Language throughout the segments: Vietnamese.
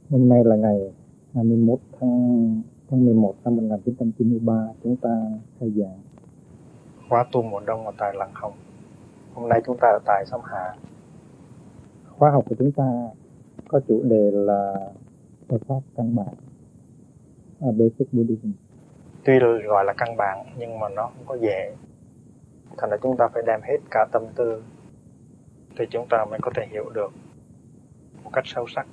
Hôm nay là ngày 21 tháng 11 năm 1993, chúng ta khai giảng khóa tu mùa đông ở tại Lăng Hồng. Hôm nay chúng ta ở tại Sông Hà. Khóa học của chúng ta có chủ đề là Phật pháp căn bản, Basic Buddhism. Tuy gọi là căn bản nhưng mà nó không có dễ, thành ra chúng ta phải đem hết cả tâm tư thì chúng ta mới có thể hiểu được một cách sâu sắc.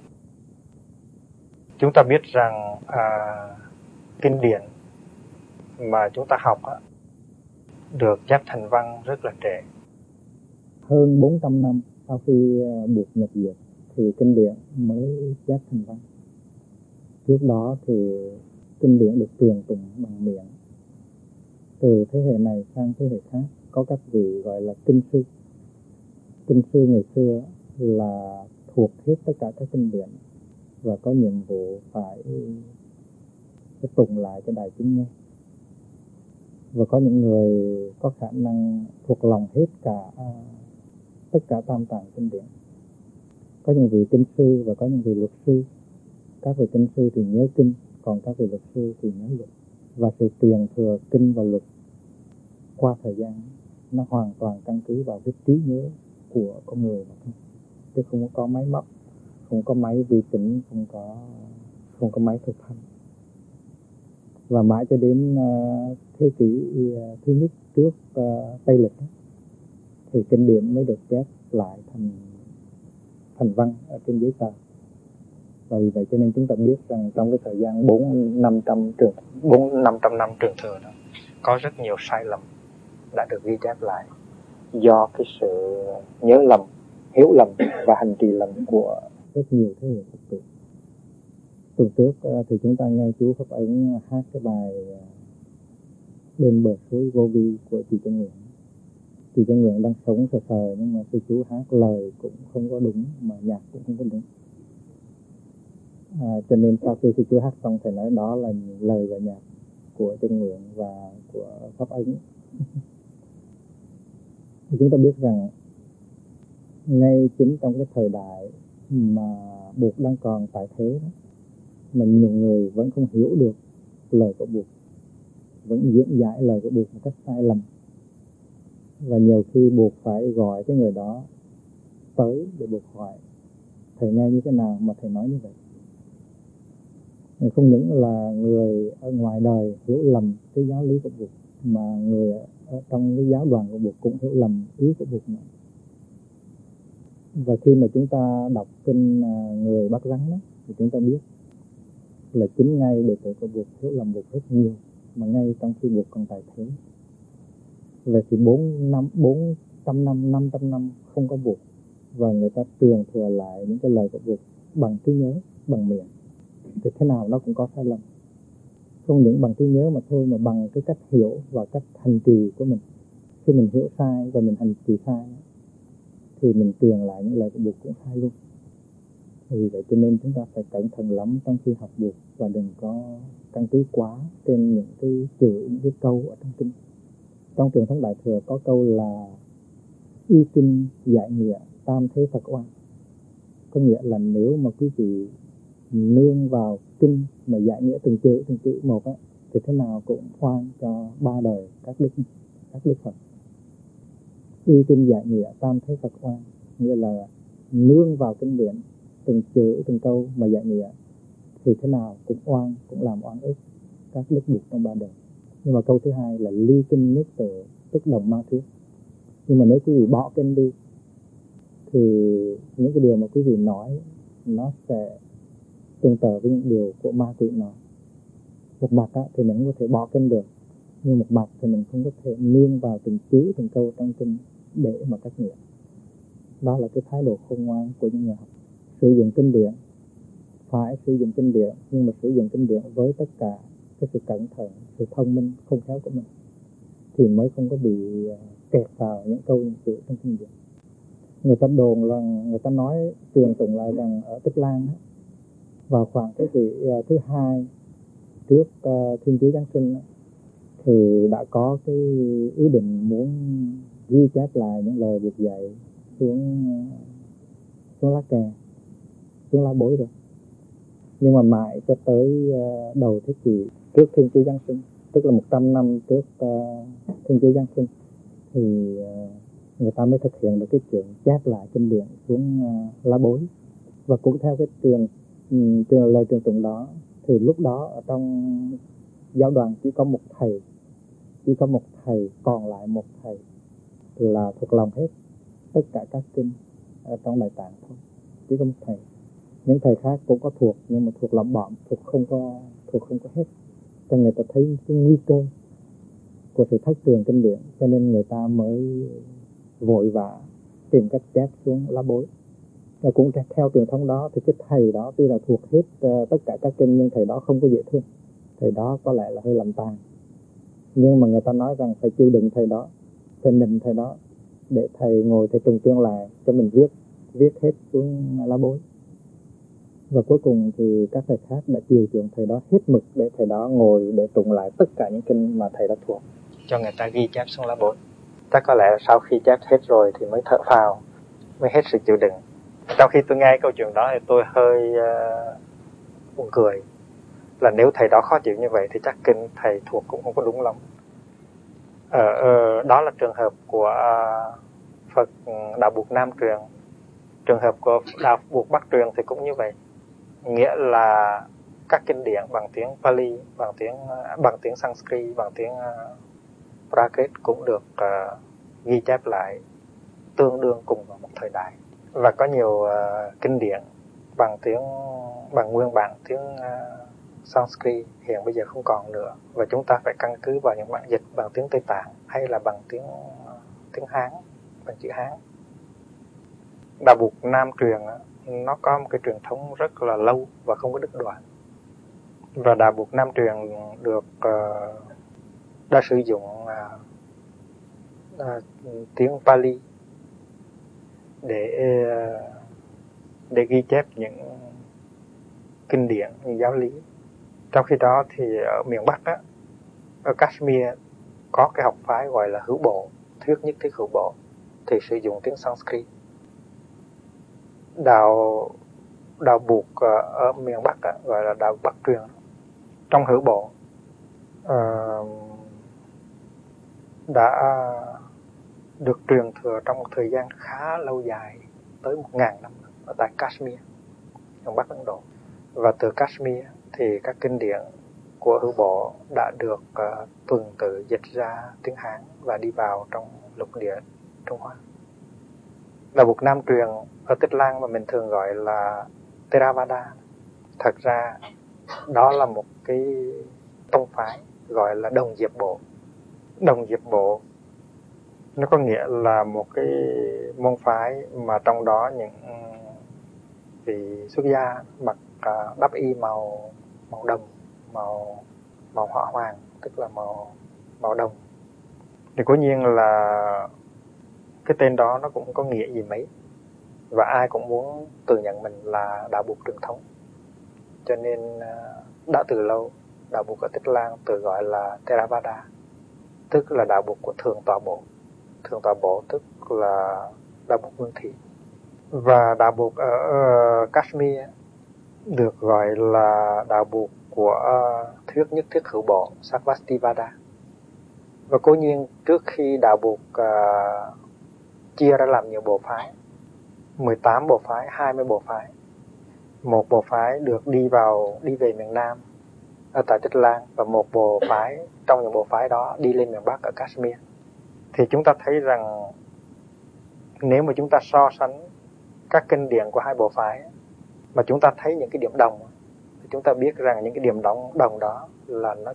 Chúng ta biết rằng kinh điển mà chúng ta học được chép thành văn rất là trễ. Hơn 400 năm sau khi buộc nhập diệt thì kinh điển mới chép thành văn. Trước đó thì kinh điển được truyền tụng bằng miệng. Từ thế hệ này sang thế hệ khác có các vị gọi là kinh sư. Kinh sư ngày xưa là thuộc hết tất cả các kinh điển và có nhiệm vụ phải tụng lại cho đại chúng nghe. Và có những người có khả năng thuộc lòng hết tất cả tam tạng kinh điển. Có những vị kinh sư và có những vị luật sư. Các vị kinh sư thì nhớ kinh, còn các vị luật sư thì nhớ luật. Và sự truyền thừa kinh và luật qua thời gian nó hoàn toàn căn cứ vào cái trí nhớ của con người mà thôi, chứ không có máy móc, không có máy vi tính, không có máy thực hành. Và mãi cho đến thế kỷ thứ nhất trước Tây lịch thì kinh điển mới được chép lại thành văn ở trên giấy tờ. Và vì vậy cho nên chúng ta biết rằng trong cái thời gian 400-500 năm truyền thừa đó, có rất nhiều sai lầm đã được ghi chép lại do cái sự nhớ lầm, hiểu lầm và hành trì lầm của rất nhiều thế hệ Phật tử. Tuần trước thì chúng ta nghe chú Pháp Ấn hát cái bài Bên bờ suối vô vi của chị Chân Nguyện. Chị Chân Nguyện đang sống sờ sờ nhưng mà khi chú hát lời cũng không có đúng mà nhạc cũng không có đúng. Cho nên sau khi chú hát xong thì nói đó là lời và nhạc của Chân Nguyện và của Pháp Ấn. Thì chúng ta biết rằng ngay chính trong cái thời đại mà Bụt đang còn tại thế đó, mà nhiều người vẫn không hiểu được lời của Bụt, vẫn diễn giải lời của Bụt một cách sai lầm. Và nhiều khi Bụt phải gọi cái người đó tới để Bụt hỏi thầy nghe như thế nào mà thầy nói như vậy. Không những là người ở ngoài đời hiểu lầm cái giáo lý của Bụt, mà người ở trong cái giáo đoàn của Bụt cũng hiểu lầm ý của Bụt nữa. Và khi mà chúng ta đọc kinh người bắt rắn đó, thì chúng ta biết là chính ngay đệ tử của Bụt hiểu lầm Bụt rất nhiều, mà ngay trong khi Bụt còn tại thế. Về thì 400 năm, 500 năm không có Bụt, và người ta truyền thừa lại những cái lời của Bụt bằng trí nhớ, bằng miệng, thì thế nào nó cũng có sai lầm. Không những bằng trí nhớ mà thôi, mà bằng cái cách hiểu và cách hành trì của mình. Khi mình hiểu sai và mình hành trì sai thì mình truyền lại những lời của Bụt cũng sai luôn. Vì vậy cho nên chúng ta phải cẩn thận lắm trong khi học Bụt, và đừng có căn cứ quá trên những cái chữ, những cái câu ở trong kinh. Trong truyền thống Đại Thừa có câu là y kinh giải nghĩa tam thế Phật oan. Có nghĩa là nếu mà quý vị nương vào kinh mà giải nghĩa từng chữ một thì thế nào cũng oan cho ba đời các đức Phật. Y kinh giải nghĩa tam thế Phật oan, nghĩa là nương vào kinh điển từng chữ từng câu mà giải nghĩa thì thế nào cũng oan, cũng làm oan ức các đức Bụt trong ba đời. Nhưng mà câu thứ hai là ly kinh nhất tự, tức đồng ma thuyết. Nhưng mà nếu quý vị bỏ kinh đi thì những cái điều mà quý vị nói nó sẽ tương tự với những điều của ma quỷ nói. Một mặt thì mình có thể bỏ kinh được, nhưng một mặt thì mình không có thể nương vào từng chữ từng câu trong kinh để mà cách nghĩa. Đó là cái thái độ khôn ngoan của những người học. Sử dụng kinh điển, phải sử dụng kinh điển, nhưng mà sử dụng kinh điển với tất cả cái sự cẩn thận, sự thông minh, khôn khéo của mình, thì mới không có bị kẹt vào những câu những chữ trong kinh điển. Người ta đồn là, người ta nói truyền tụng lại rằng ở Tích Lan vào khoảng thế kỷ thứ hai trước Thiên Chúa Giáng sinh thì đã có cái ý định muốn ghi chép lại những lời Bụt dạy xuống lá cờ, xuống lá bối rồi. Nhưng mà mãi cho tới đầu thế kỷ trước Thiên Chúa Giáng sinh, tức là 100 năm trước Thiên Chúa Giáng sinh, thì người ta mới thực hiện được cái chuyện chép lại kinh điển xuống lá bối. Và cũng theo cái lời truyền tụng đó, thì lúc đó ở trong giáo đoàn chỉ có một thầy, còn lại một thầy là thuộc lòng hết tất cả các kinh ở trong Đại Tạng thôi, chỉ có một thầy. Những thầy khác cũng có thuộc, nhưng mà thuộc lỏng bỏm, thuộc không có hết. Cho người ta thấy cái nguy cơ của sự thất truyền kinh điển, cho nên người ta mới vội vã tìm cách chép xuống lá bối. Và cũng theo truyền thống đó thì cái thầy đó tuy là thuộc hết tất cả các kinh, nhưng thầy đó không có dễ thương. Thầy đó có lẽ là hơi làm tàn, nhưng mà người ta nói rằng phải chịu đựng thầy đó, phải nịnh thầy đó, để thầy ngồi thầy trùng tuyên lại cho mình viết hết xuống lá bối. Và cuối cùng thì các thầy khác đã chiều chuộng thầy đó hết mực, để thầy đó ngồi để tụng lại tất cả những kinh mà thầy đã thuộc, cho người ta ghi chép xuống lá bối. Chắc có lẽ sau khi chép hết rồi thì mới thở phào, mới hết sự chịu đựng. Trong khi tôi nghe câu chuyện đó thì tôi hơi buồn cười, là nếu thầy đó khó chịu như vậy thì chắc kinh thầy thuộc cũng không có đúng lắm. Đó là trường hợp của Phật Đạo Buộc Nam Truyền. Trường hợp của Đạo Buộc Bắc Truyền thì cũng như vậy, nghĩa là các kinh điển bằng tiếng Pali, bằng tiếng Sanskrit, bằng tiếng Prakrit cũng được ghi chép lại tương đương cùng vào một thời đại. Và có nhiều kinh điển bằng nguyên bản tiếng Sanskrit hiện bây giờ không còn nữa, và chúng ta phải căn cứ vào những bản dịch bằng tiếng Tây Tạng hay là bằng tiếng Hán, bằng chữ Hán. Đạo Buộc Nam Truyền nó có một cái truyền thống rất là lâu và không có đứt đoạn. Và Đạo Buộc Nam Truyền đã sử dụng tiếng Pali để ghi chép những kinh điển, những giáo lý. Trong khi đó thì ở miền Bắc á, ở Kashmir có cái học phái gọi là hữu bộ, thuyết nhất thiết hữu bộ, thì sử dụng tiếng Sanskrit. Đạo Buộc ở miền Bắc á, gọi là Đạo Bắc Truyền. Trong hữu bộ đã được truyền thừa trong một thời gian khá lâu dài, tới 1000 năm ở tại Kashmir, miền Bắc Ấn Độ. Và từ Kashmir thì các kinh điển của hữu bộ đã được tuần tự dịch ra tiếng Hán và đi vào trong lục địa Trung Hoa. Đạo Buộc Nam Truyền ở Tích Lan mà mình thường gọi là Theravada, thật ra đó là một cái tông phái gọi là Đồng Diệp Bộ. Đồng Diệp Bộ nó có nghĩa là một cái môn phái mà trong đó những vị xuất gia mặc đắp y màu đồng, màu hỏa hoàng, tức là màu đồng. Thì cố nhiên là cái tên đó nó cũng có nghĩa gì mấy, và ai cũng muốn tự nhận mình là đạo Buộc truyền thống, cho nên đã từ lâu đạo Buộc ở Tích Lan tự gọi là Theravada, tức là đạo Buộc của Thượng Tọa Bộ. Thượng Tọa Bộ tức là đạo Buộc Nguyên Thủy. Và đạo Buộc ở Kashmir được gọi là đạo Buộc của thuyết nhất thiết hữu bộ, Sarvastivada. Và cố nhiên trước khi đạo Buộc chia ra làm nhiều bộ phái, 18 bộ phái, 20 bộ phái, một bộ phái được đi về miền Nam ở tại Tích Lan, và một bộ phái trong những bộ phái đó đi lên miền Bắc ở Kashmir. Thì chúng ta thấy rằng nếu mà chúng ta so sánh các kinh điển của hai bộ phái mà chúng ta thấy những cái điểm đồng, thì chúng ta biết rằng những cái điểm đồng đó là nó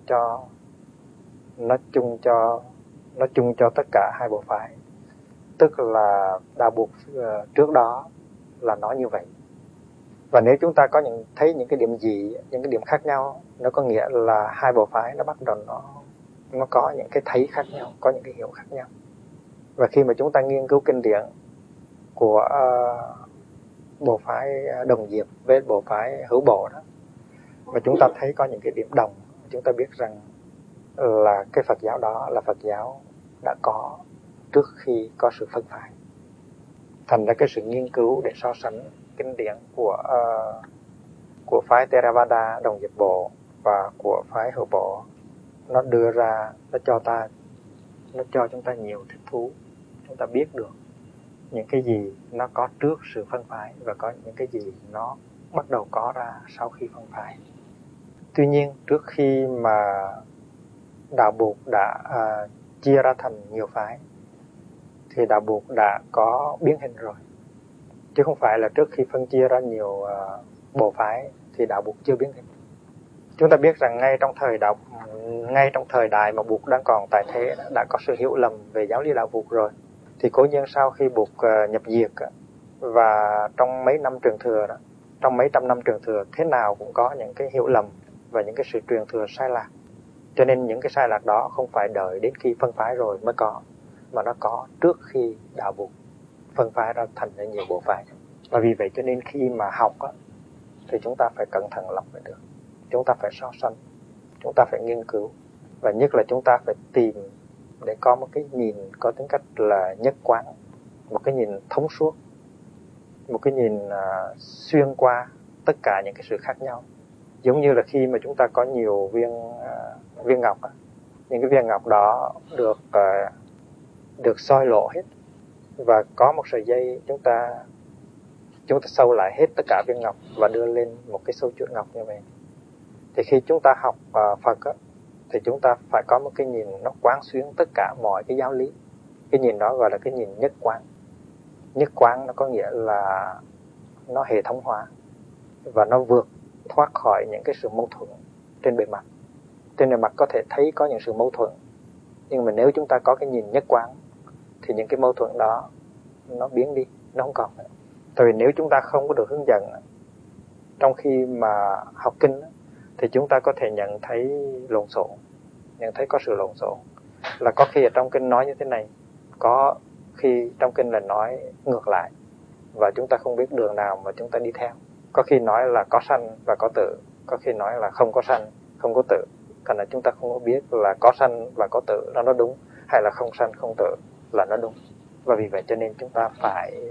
chung cho tất cả hai bộ phái, tức là đạo Buộc trước đó là nó như vậy. Và nếu chúng ta thấy những cái điểm gì, những cái điểm khác nhau, nó có nghĩa là hai bộ phái nó bắt đầu nó có những cái thấy khác nhau, có những cái hiểu khác nhau. Và khi mà chúng ta nghiên cứu kinh điển của bộ phái Đồng Diệp với bộ phái hữu bộ đó, và chúng ta thấy có những cái điểm đồng, chúng ta biết rằng là cái Phật giáo đó là Phật giáo đã có trước khi có sự phân phái. Thành ra cái sự nghiên cứu để so sánh kinh điển của của phái Theravada Đồng Diệp Bộ và của phái Hữu Bộ, nó đưa ra, nó cho chúng ta nhiều thích thú. Chúng ta biết được những cái gì nó có trước sự phân phái và có những cái gì nó bắt đầu có ra sau khi phân phái. Tuy nhiên, trước khi mà đạo Buộc đã chia ra thành nhiều phái thì đạo Buộc đã có biến hình rồi, chứ không phải là trước khi phân chia ra nhiều bộ phái thì đạo Buộc chưa biến hình. Chúng ta biết rằng ngay trong thời đại mà Buộc đang còn tại thế đã có sự hiểu lầm về giáo lý đạo Buộc rồi. Thì cố nhiên sau khi Buộc nhập diệt và trong mấy năm truyền thừa đó, trong mấy trăm năm truyền thừa, thế nào cũng có những cái hiểu lầm và những cái sự truyền thừa sai lạc. Cho nên những cái sai lạc đó không phải đợi đến khi phân phái rồi mới có, mà nó có trước khi đạo Buộc phân phái ra thành ra nhiều bộ phái. Và vì vậy cho nên khi mà học thì chúng ta phải cẩn thận lọc lại được. Chúng ta phải so sánh, chúng ta phải nghiên cứu, và nhất là chúng ta phải tìm để có một cái nhìn có tính cách là nhất quán, một cái nhìn thông suốt, một cái nhìn xuyên qua tất cả những cái sự khác nhau. Giống như là khi mà chúng ta có nhiều viên ngọc, những cái viên ngọc đó được soi lộ hết, và có một sợi dây chúng ta sâu lại hết tất cả viên ngọc và đưa lên một cái sâu chuỗi ngọc như vậy. Thì khi chúng ta học Phật thì chúng ta phải có một cái nhìn nó quán xuyến tất cả mọi cái giáo lý. Cái nhìn đó gọi là cái nhìn nhất quán. Nhất quán nó có nghĩa là nó hệ thống hóa và nó vượt thoát khỏi những cái sự mâu thuẫn trên bề mặt. Trên bề mặt có thể thấy có những sự mâu thuẫn, nhưng mà nếu chúng ta có cái nhìn nhất quán thì những cái mâu thuẫn đó nó biến đi, nó không còn nữa. Tại vì nếu chúng ta không có được hướng dẫn trong khi mà học kinh thì chúng ta có thể nhận thấy lộn xộn, nhận thấy có sự lộn xộn. Là có khi ở trong kinh nói như thế này, có khi trong kinh là nói ngược lại, và chúng ta không biết đường nào mà chúng ta đi theo. Có khi nói là có sanh và có tử, có khi nói là không có sanh, không có tử. Thành ra chúng ta không có biết là có sanh và có tử là nó đúng, hay là không sanh không tử là nó đúng. Và vì vậy cho nên chúng ta phải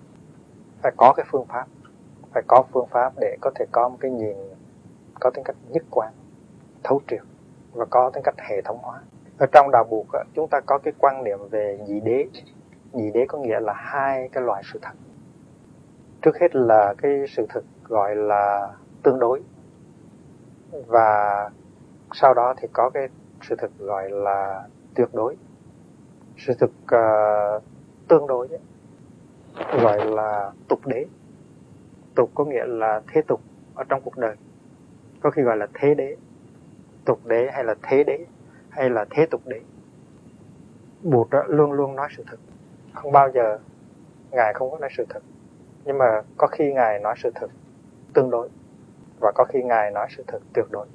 có cái phương pháp, phải có phương pháp để có thể có một cái nhìn có tính cách nhất quán, thấu triệt và có tính cách hệ thống hóa. Ở trong đạo Buộc chúng ta có cái quan niệm về nhị đế. Nhị đế có nghĩa là hai cái loại sự thật. Trước hết là cái sự thực gọi là tương đối, và sau đó thì có cái sự thực gọi là tuyệt đối. Sự thực tương đối gọi là tục đế. Tục có nghĩa là thế tục ở trong cuộc đời, có khi gọi là thế đế, tục đế hay là thế đế hay là thế tục đế. Bụt luôn luôn nói sự thực, không bao giờ Ngài không có nói sự thực. Nhưng mà có khi Ngài nói sự thực tương đối, và có khi Ngài nói sự thực tuyệt đối.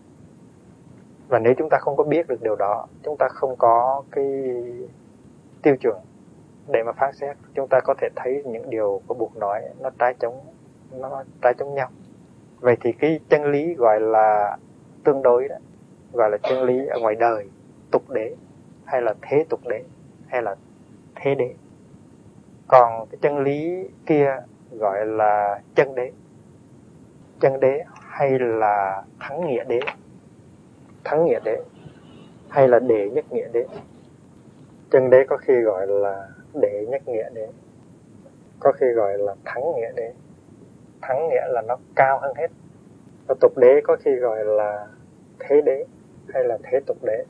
Và nếu chúng ta không có biết được điều đó, chúng ta không có cái tiêu chuẩn để mà phán xét, chúng ta có thể thấy những điều của Bụt nói nó trái chống nhau. Vậy thì cái chân lý gọi là tương đối đó, gọi là chân lý ở ngoài đời, tục đế hay là thế tục đế hay là thế đế. Còn cái chân lý kia gọi là chân đế. Chân đế hay là thắng nghĩa đế, thắng nghĩa đế hay là đệ nhất nghĩa đế. Chân đế có khi gọi là đệ nhất nghĩa đế, có khi gọi là thắng nghĩa đế. Thắng nghĩa là nó cao hơn hết. Và tục đế có khi gọi là thế đế hay là thế tục đế.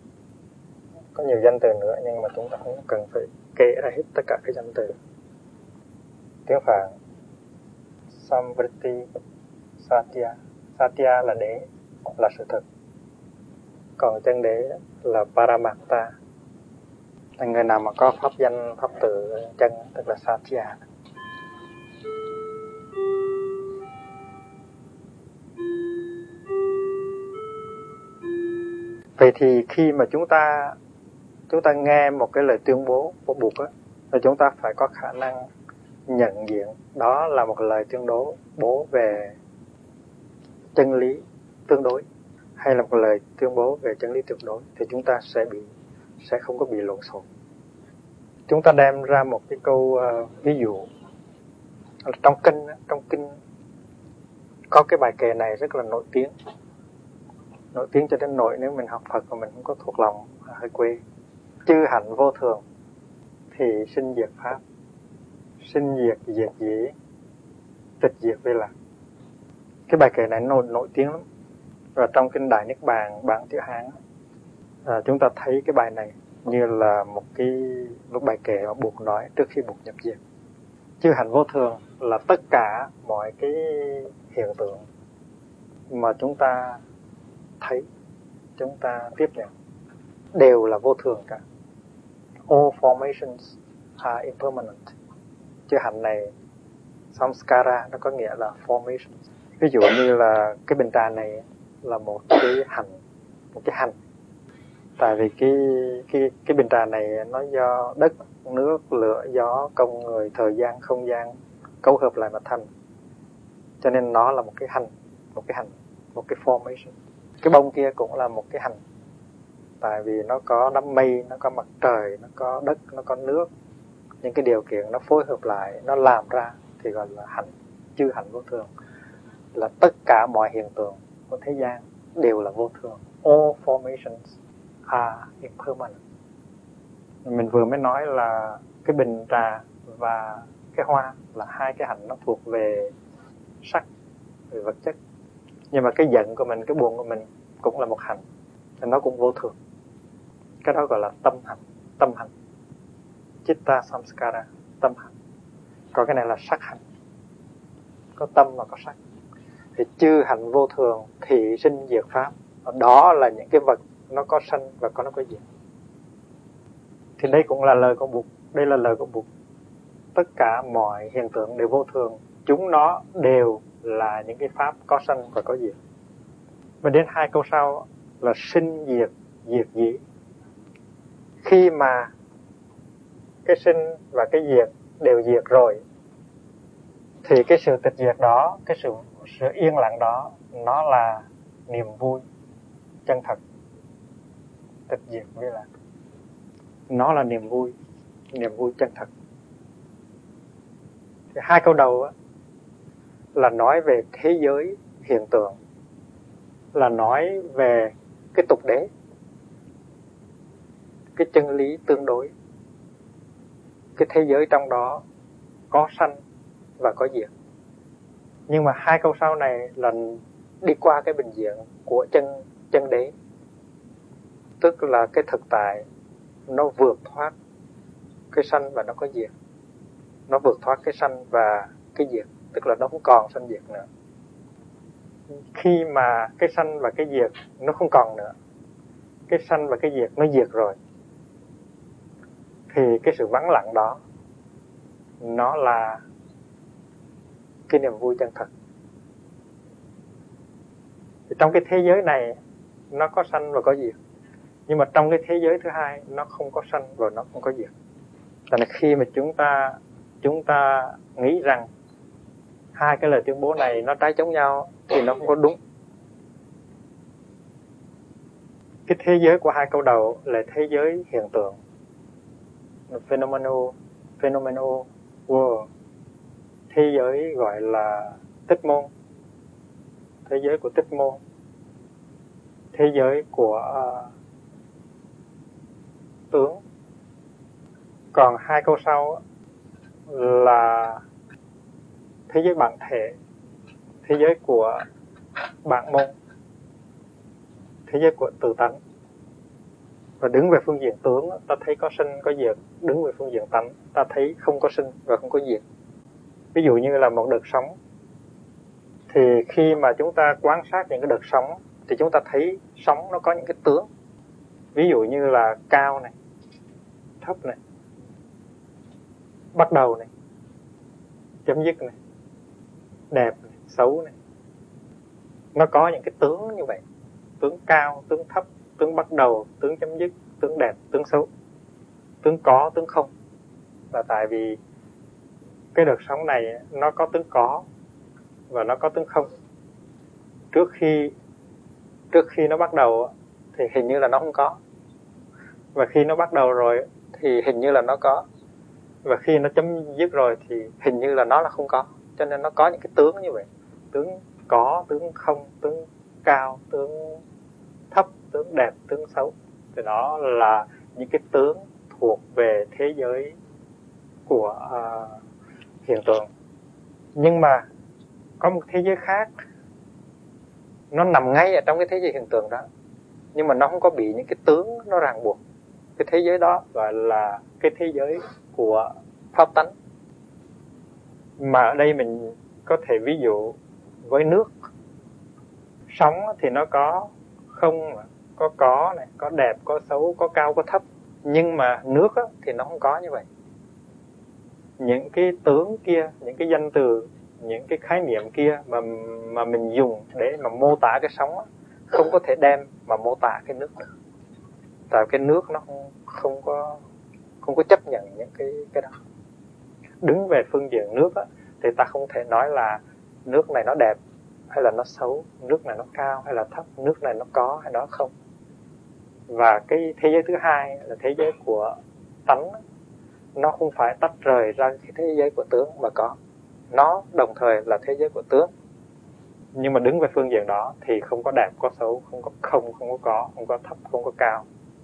Có nhiều danh từ nữa nhưng mà chúng ta không cần phải kể ra hết tất cả các danh từ. Tiếng Phạn Samvriti Satya. Satya là đế, là sự thực. Còn chân đế là Paramatta. Người nào mà có pháp danh, pháp từ chân tức là Satya. Vậy thì khi mà chúng ta nghe một cái lời tuyên bố của Bụt thì chúng ta phải có khả năng nhận diện đó là một lời tuyên bố về chân lý tương đối hay là một lời tuyên bố về chân lý tuyệt đối, thì chúng ta sẽ không có bị lộn xộn. Chúng ta đem ra một cái câu ví dụ trong kinh Có cái bài kệ này rất là nổi tiếng. Nổi tiếng cho đến nỗi nếu mình học Phật mà mình không có thuộc lòng hơi quê. Chư hạnh vô thường thì sinh diệt pháp, sinh diệt diệt dĩ, tịch diệt vi lạc. Cái bài kệ này nổi tiếng lắm. Và trong kinh Đại Niết Bàn bản chữ Hán, chúng ta thấy cái bài này như là một bài kệ mà Bụt nói trước khi Bụt nhập diệt. Chư hạnh vô thường là tất cả mọi cái hiện tượng mà chúng ta thấy, chúng ta tiếp nhận đều là vô thường cả. All formations are impermanent. Chữ hạnh này samskara nó có nghĩa là formation. Ví dụ như là cái bình trà này là một cái hành. Tại vì cái bình trà này nó do đất, nước, lửa, gió, công người, thời gian, không gian cấu hợp lại mà thành. Cho nên nó là một cái formation. Cái bông kia cũng là một cái hành. Tại vì nó có đám mây, nó có mặt trời, nó có đất, nó có nước. Những cái điều kiện nó phối hợp lại, nó làm ra thì gọi là hành. Chư hạnh vô thường là tất cả mọi hiện tượng của thế gian đều là vô thường. All formations are impermanent. Mình vừa mới nói là cái bình trà và cái hoa là hai cái hành nó thuộc về sắc, về vật chất. Nhưng mà cái giận của mình, cái buồn của mình cũng là một hành, thì nó cũng vô thường. Cái đó gọi là tâm hành. Chitta samskara, tâm hành. Còn cái này là sắc hành, có tâm và có sắc. Thì chư hạnh vô thường thì sinh diệt pháp. Đó là những cái vật nó có sanh và nó có diệt. Thì đây cũng là lời của Bụt. Đây là lời của Bụt. Tất cả mọi hiện tượng đều vô thường. Chúng nó đều là những cái pháp có sanh và có diệt. Và đến hai câu sau là sinh diệt, diệt dĩ. Khi mà cái sinh và cái diệt đều diệt rồi thì cái sự tịch diệt đó, cái sự yên lặng đó, nó là niềm vui chân thật. Tịch diệt với là nó là niềm vui chân thật. Thì hai câu đầu á, là nói về thế giới hiện tượng, là nói về cái tục đế, cái chân lý tương đối. Cái thế giới trong đó có sanh và có diệt. Nhưng mà hai câu sau này là đi qua cái bình diện của chân đế. Tức là cái thực tại nó vượt thoát cái sanh và nó có diệt. Nó vượt thoát cái sanh và cái diệt, tức là nó không còn sanh diệt nữa. Khi mà cái sanh và cái diệt nó không còn nữa, cái sanh và cái diệt nó diệt rồi, thì cái sự vắng lặng đó nó là cái niềm vui chân thật. Thì trong cái thế giới này nó có sanh và có diệt, nhưng mà trong cái thế giới thứ hai nó không có sanh và nó không có diệt. Tại nên khi mà chúng ta nghĩ rằng hai cái lời tuyên bố này nó trái chống nhau thì nó không có đúng. Cái thế giới của hai câu đầu là thế giới hiện tượng, phenomenal world. Thế giới gọi là tích môn, thế giới của tích môn, thế giới của tướng. Còn hai câu sau là thế giới bản thể, thế giới của bản môn, thế giới của tự tánh. Và đứng về phương diện tướng, ta thấy có sinh có diệt. Đứng về phương diện tánh, ta thấy không có sinh và không có diệt. Ví dụ như là một đợt sóng, thì khi mà chúng ta quan sát những cái đợt sóng thì chúng ta thấy sóng nó có những cái tướng. Ví dụ như là cao này, thấp này, bắt đầu này, chấm dứt này, đẹp này, xấu này. Nó có những cái tướng như vậy. Tướng cao, tướng thấp, tướng bắt đầu, tướng chấm dứt, tướng đẹp, tướng xấu, tướng có, tướng không. Là tại vì cái đợt sóng này nó có tướng có và nó có tướng không. Trước khi nó bắt đầu thì hình như là nó không có, và khi nó bắt đầu rồi thì hình như là nó có, và khi nó chấm dứt rồi thì hình như là nó là không có. Cho nên nó có những cái tướng như vậy. Tướng có, tướng không, tướng cao, tướng thấp, tướng đẹp, tướng xấu. Thì đó là những cái tướng thuộc về thế giới của hiện tượng. Nhưng mà có một thế giới khác, nó nằm ngay ở trong cái thế giới hiện tượng đó, nhưng mà nó không có bị những cái tướng nó ràng buộc. Cái thế giới đó gọi là cái thế giới của pháp tánh. Mà ở đây mình có thể ví dụ với nước. Sóng thì nó có không, có này, có đẹp, có xấu, có cao, có thấp. Nhưng mà nước thì nó không có như vậy. Những cái tướng kia, những cái danh từ, những cái khái niệm kia mà mình dùng để mà mô tả cái sóng không có thể đem mà mô tả cái nước được. Tại cái nước nó không có chấp nhận những cái đó. Đứng về phương diện nước thì ta không thể nói là nước này nó đẹp hay là nó xấu, nước này nó cao hay là thấp, nước này nó có hay nó không. Và cái thế giới thứ hai là thế giới của tánh, nó không phải tách rời ra cái thế giới của tướng mà có. Nó đồng thời là thế giới của tướng. Nhưng mà đứng về phương diện đó thì không có đẹp, có xấu, không có không, không có thấp, không có cao.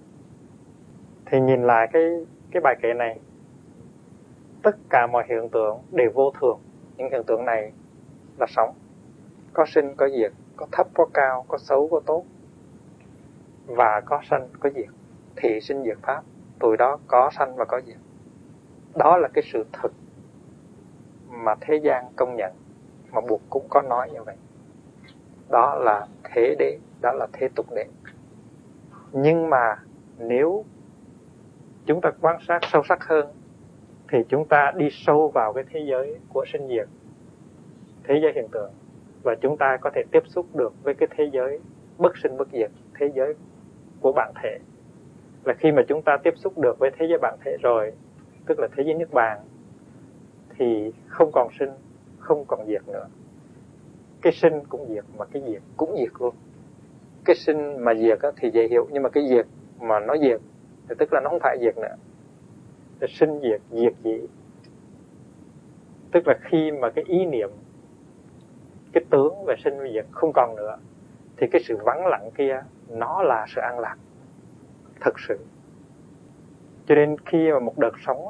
Thì nhìn lại cái bài kệ này, tất cả mọi hiện tượng đều vô thường. Những hiện tượng này là sống, có sinh, có diệt, có thấp, có cao, có xấu, có tốt, và có sanh, có diệt. Thị sinh diệt pháp, tụi đó có sanh và có diệt. Đó là cái sự thực mà thế gian công nhận, mà Bụt cũng có nói như vậy. Đó là thế đế, đó là thế tục đế. Nhưng mà nếu chúng ta quan sát sâu sắc hơn thì chúng ta đi sâu vào cái thế giới của sinh diệt, thế giới hiện tượng, và chúng ta có thể tiếp xúc được với cái thế giới bất sinh bất diệt, thế giới của bản thể. Là khi mà chúng ta tiếp xúc được với thế giới bản thể rồi, tức là thế giới niết bàn, thì không còn sinh, không còn diệt nữa. Cái sinh cũng diệt mà cái diệt cũng diệt luôn. Cái sinh mà diệt thì dễ hiểu, nhưng mà cái diệt mà nó diệt thì tức là nó không phải diệt nữa. Thì sinh diệt, diệt dị. Tức là khi mà cái ý niệm, cái tướng về sinh và diệt không còn nữa, thì cái sự vắng lặng kia nó là sự an lạc thực sự. Cho nên khi mà một đợt sóng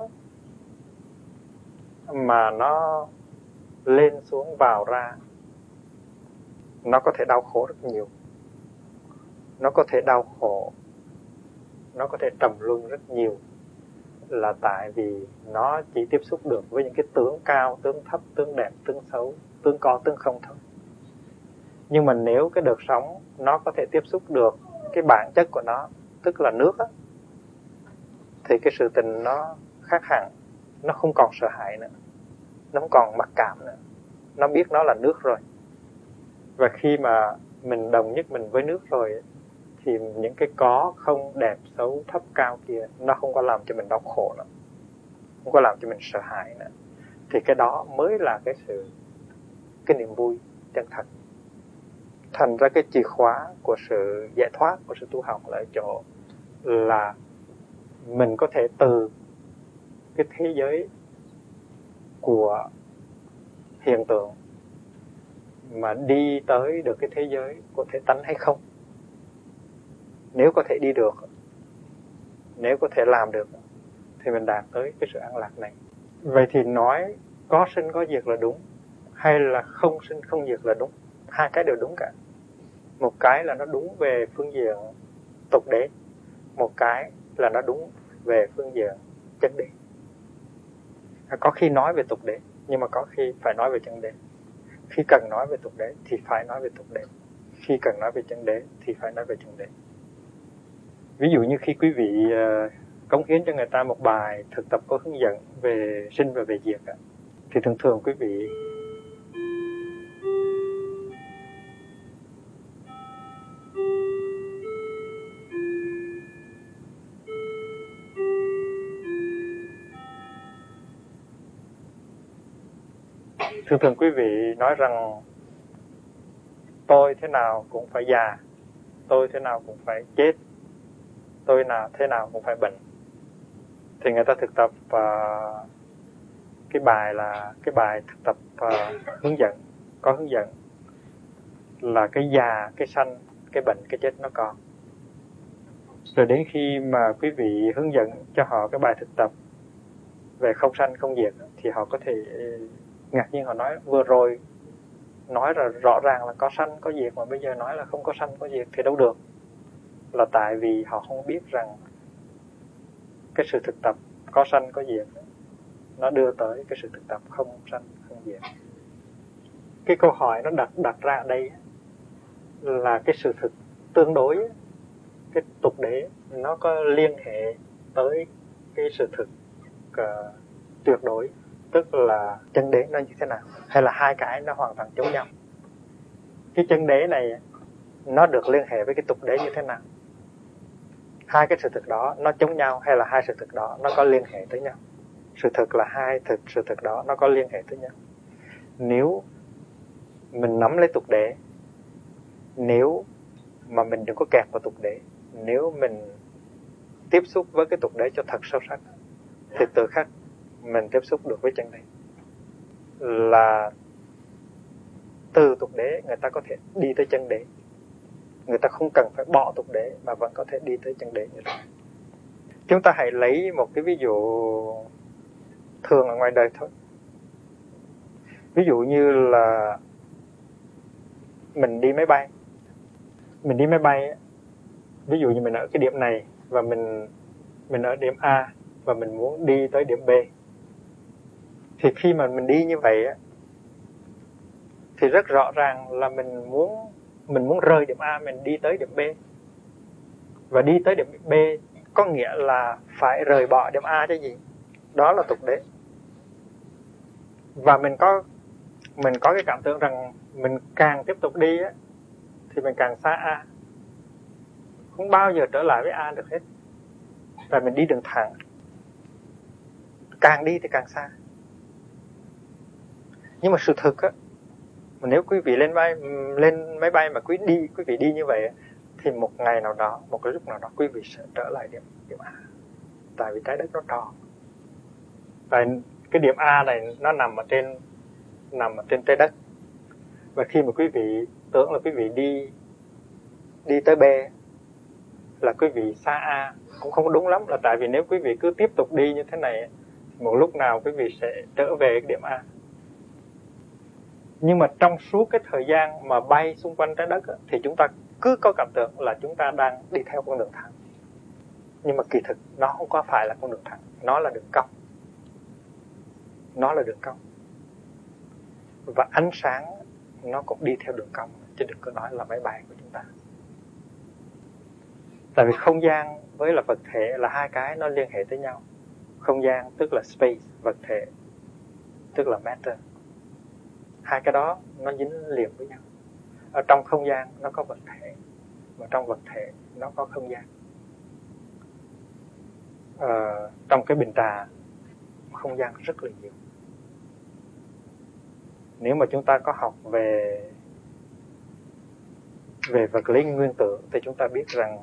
mà nó lên xuống vào ra, nó có thể đau khổ rất nhiều, nó có thể đau khổ, nó có thể trầm luân rất nhiều, là tại vì nó chỉ tiếp xúc được với những cái tướng cao, tướng thấp, tướng đẹp, tướng xấu, tướng có, tướng không thôi. Nhưng mà nếu cái đợt sóng nó có thể tiếp xúc được cái bản chất của nó, tức là nước thì cái sự tình nó khác hẳn. Nó không còn sợ hãi nữa, nó không còn mặc cảm nữa, nó biết nó là nước rồi. Và khi mà mình đồng nhất mình với nước rồi thì những cái có, không, đẹp, xấu, thấp, cao kia nó không có làm cho mình đau khổ nữa, không có làm cho mình sợ hãi nữa. Thì cái đó mới là cái niềm vui chân thật. Thành ra cái chìa khóa của sự giải thoát, của sự tu học là ở chỗ là mình có thể từ cái thế giới của hiện tượng mà đi tới được cái thế giới của thể tánh hay không. Nếu có thể đi được, nếu có thể làm được, thì mình đạt tới cái sự an lạc này. Vậy thì nói có sinh có diệt là đúng, hay là không sinh không diệt là đúng? Hai cái đều đúng cả. Một cái là nó đúng về phương diện tục đế, một cái là nó đúng về phương diện chân đế. Có khi nói về tục đế, nhưng mà có khi phải nói về chân đế. Khi cần nói về tục đế thì phải nói về tục đế, khi cần nói về chân đế thì phải nói về chân đế. Ví dụ như khi quý vị cống hiến cho người ta một bài thực tập có hướng dẫn về sinh và về diệt thì thường quý vị nói rằng tôi thế nào cũng phải già, tôi thế nào cũng phải chết, tôi thế nào cũng phải bệnh. Thì người ta thực tập cái bài là cái bài thực tập hướng dẫn, có hướng dẫn. là cái già, cái sanh, cái bệnh, cái chết nó còn. Rồi đến khi mà quý vị hướng dẫn cho họ cái bài thực tập về không sanh không diệt thì họ có thể ngạc nhiên, họ nói vừa rồi nói là rõ ràng là có sanh có diệt mà bây giờ nói là không có sanh có diệt thì đâu được. Là tại vì họ không biết rằng cái sự thực tập có sanh có diệt nó đưa tới cái sự thực tập không sanh không diệt. Cái câu hỏi nó đặt ra ở đây là cái sự thực tương đối, cái tục đế nó có liên hệ tới cái sự thực tuyệt đối, tức là chân đế nó như thế nào, hay là hai cái nó hoàn toàn chống nhau. Cái chân đế này nó được liên hệ với cái tục đế như thế nào, hai cái sự thực đó nó chống nhau hay là hai sự thực đó nó có liên hệ tới nhau. Sự thực là hai sự thực đó nó có liên hệ tới nhau. Nếu mình nắm lấy tục đế, nếu mà mình đừng có kẹt vào tục đế, nếu mình tiếp xúc với cái tục đế cho thật sâu sắc thì tự khắc mình tiếp xúc được với chân đế. Là từ tục đế người ta có thể đi tới chân đế, người ta không cần phải bỏ tục đế mà vẫn có thể đi tới chân đế như thế. Chúng ta hãy lấy một cái ví dụ thường ở ngoài đời thôi. Ví dụ như là mình đi máy bay. Mình đi máy bay, ví dụ như mình ở cái điểm này và mình ở điểm A và mình muốn đi tới điểm B. Thì khi mà mình đi như vậy thì rất rõ ràng là mình muốn rời điểm A, mình đi tới điểm B. Và đi tới điểm B có nghĩa là phải rời bỏ điểm A chứ gì. Đó là tục đế. Và mình có cái cảm tưởng rằng mình càng tiếp tục đi thì mình càng xa A, không bao giờ trở lại với A được hết. Và mình đi đường thẳng, càng đi thì càng xa. Nhưng mà sự thực nếu quý vị lên máy bay mà quý vị đi như vậy thì một ngày nào đó, một cái lúc nào đó quý vị sẽ trở lại điểm A. Tại vì trái đất nó tròn. Tại cái điểm A này nó nằm ở trên trái đất. Và khi mà quý vị tưởng là quý vị đi tới B là quý vị xa A cũng không đúng lắm, là tại vì nếu quý vị cứ tiếp tục đi như thế này một lúc nào quý vị sẽ trở về cái điểm A. Nhưng mà trong suốt cái thời gian mà bay xung quanh trái đất thì chúng ta cứ có cảm tưởng là chúng ta đang đi theo con đường thẳng. Nhưng mà kỳ thực nó không có phải là con đường thẳng, nó là đường cong. Nó là đường cong. Và ánh sáng nó cũng đi theo đường cong, chứ đừng có nói là máy bay của chúng ta. Tại vì không gian với là vật thể là hai cái nó liên hệ tới nhau. Không gian tức là space, vật thể tức là matter. Hai cái đó nó dính liền với nhau. Ở trong không gian nó có vật thể, và trong vật thể nó có không gian. Trong cái bình trà không gian rất là nhiều. Nếu mà chúng ta có học về vật lý nguyên tử thì chúng ta biết rằng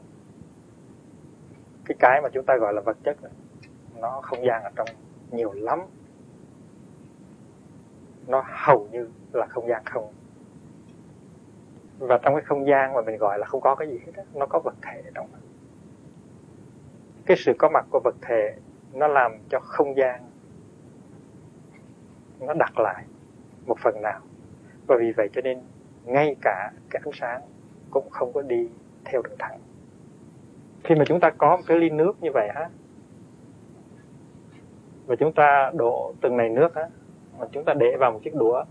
cái mà chúng ta gọi là vật chất này, nó không gian ở trong nhiều lắm. Nó hầu như là không gian không. Và trong cái không gian mà mình gọi là không có cái gì hết, nó có vật thể trong đó. Cái sự có mặt của vật thể nó làm cho không gian nó đặt lại một phần nào. Và vì vậy cho nên ngay cả cái ánh sáng cũng không có đi theo đường thẳng. Khi mà chúng ta có một cái ly nước như vậy và chúng ta đổ từng này nước mà chúng ta để vào một chiếc đũa,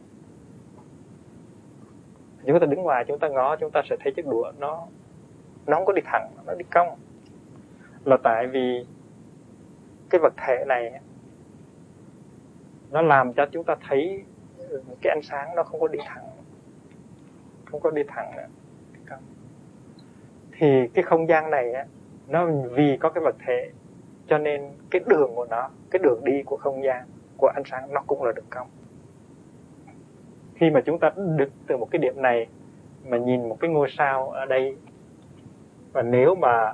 chúng ta đứng ngoài chúng ta ngó, chúng ta sẽ thấy chiếc đũa nó không có đi thẳng, nó đi cong. Là tại vì cái vật thể này nó làm cho chúng ta thấy cái ánh sáng nó không có đi thẳng, không có đi thẳng nữa, đi cong. Thì cái không gian này nó vì có cái vật thể cho nên cái đường của nó, cái đường đi của không gian, của ánh sáng nó cũng là đường cong. Khi mà chúng ta đứng từ một cái điểm này mà nhìn một cái ngôi sao ở đây, và nếu mà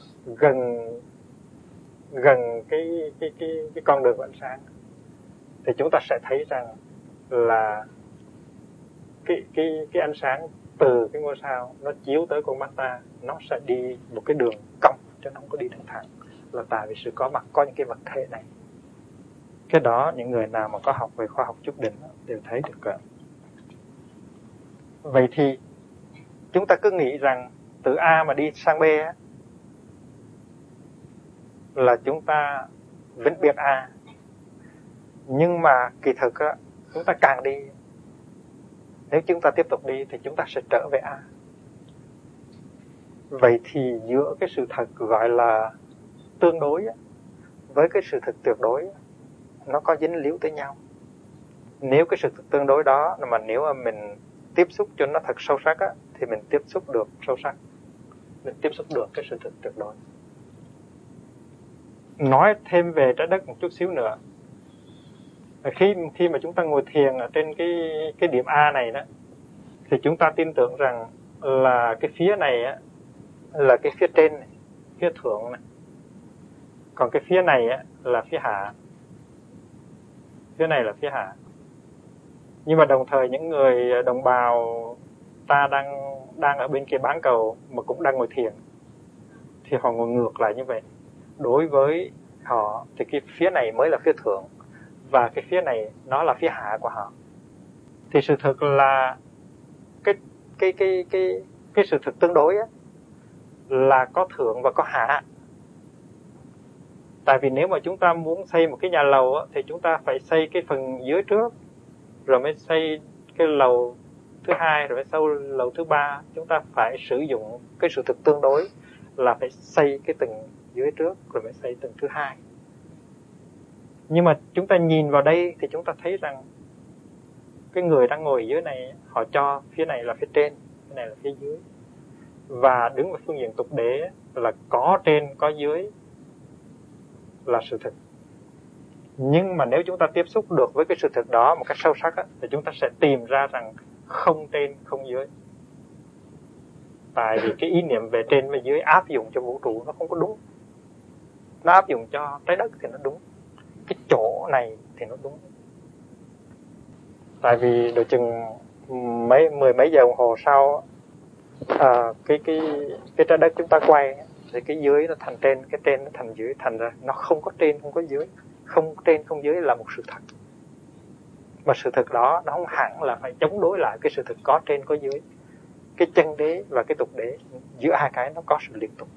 gần cái con đường của ánh sáng thì chúng ta sẽ thấy rằng là cái ánh sáng từ cái ngôi sao nó chiếu tới con mắt ta, nó sẽ đi một cái đường cong chứ nó không có đi đường thẳng, là tại vì sự có mặt có những cái vật thể này. Cái đó những người nào mà có học về khoa học chút đỉnh đều thấy được cả. Vậy thì chúng ta cứ nghĩ rằng từ A mà đi sang B á, là chúng ta vẫn biết A. Nhưng mà kỳ thực á, chúng ta càng đi, nếu chúng ta tiếp tục đi thì chúng ta sẽ trở về A. Vậy thì giữa cái sự thật gọi là tương đối á, với cái sự thật tuyệt đối á, nó có dính líu tới nhau. Nếu cái sự thật tương đối đó mà nếu mà mình tiếp xúc cho nó thật sâu sắc á, thì mình tiếp xúc được sâu sắc, mình tiếp xúc được cái sự thật tuyệt đối. Nói thêm về trái đất một chút xíu nữa, khi mà chúng ta ngồi thiền ở trên cái điểm A này đó, thì chúng ta tin tưởng rằng là cái phía này á, là cái phía trên này, phía thượng này, còn cái phía này á, là phía hạ, phía này là phía hạ. Nhưng mà đồng thời những người đồng bào ta đang ở bên kia bán cầu mà cũng đang ngồi thiền, thì họ ngồi ngược lại như vậy. Đối với họ thì cái phía này mới là phía thượng, và cái phía này nó là phía hạ của họ. Thì sự thực là cái sự thực tương đối á, là có thượng và có hạ. Tại vì nếu mà chúng ta muốn xây một cái nhà lầu á, thì chúng ta phải xây cái phần dưới trước, rồi mới xây cái lầu thứ hai, rồi mới xây lầu thứ ba. Chúng ta phải sử dụng cái sự thực tương đối là phải xây cái tầng dưới trước, rồi mới xây tầng thứ hai. Nhưng mà chúng ta nhìn vào đây thì chúng ta thấy rằng cái người đang ngồi dưới này, họ cho phía này là phía trên, phía này là phía dưới. Và đứng về phương diện tục đế là có trên có dưới là sự thực. Nhưng mà nếu chúng ta tiếp xúc được với cái sự thực đó một cách sâu sắc á, thì chúng ta sẽ tìm ra rằng không trên không dưới. Tại vì cái ý niệm về trên và dưới áp dụng cho vũ trụ nó không có đúng. Nó áp dụng cho trái đất thì nó đúng, cái chỗ này thì nó đúng. Tại vì độ chừng mười mấy giờ đồng hồ sau, cái trái đất chúng ta quay thì cái dưới nó thành trên, cái trên nó thành dưới, thành ra nó không có trên không có dưới. Không trên không dưới là một sự thật. Mà sự thật đó nó không hẳn là phải chống đối lại cái sự thật có trên có dưới. Cái chân đế và cái tục đế, giữa hai cái nó có sự liên tục.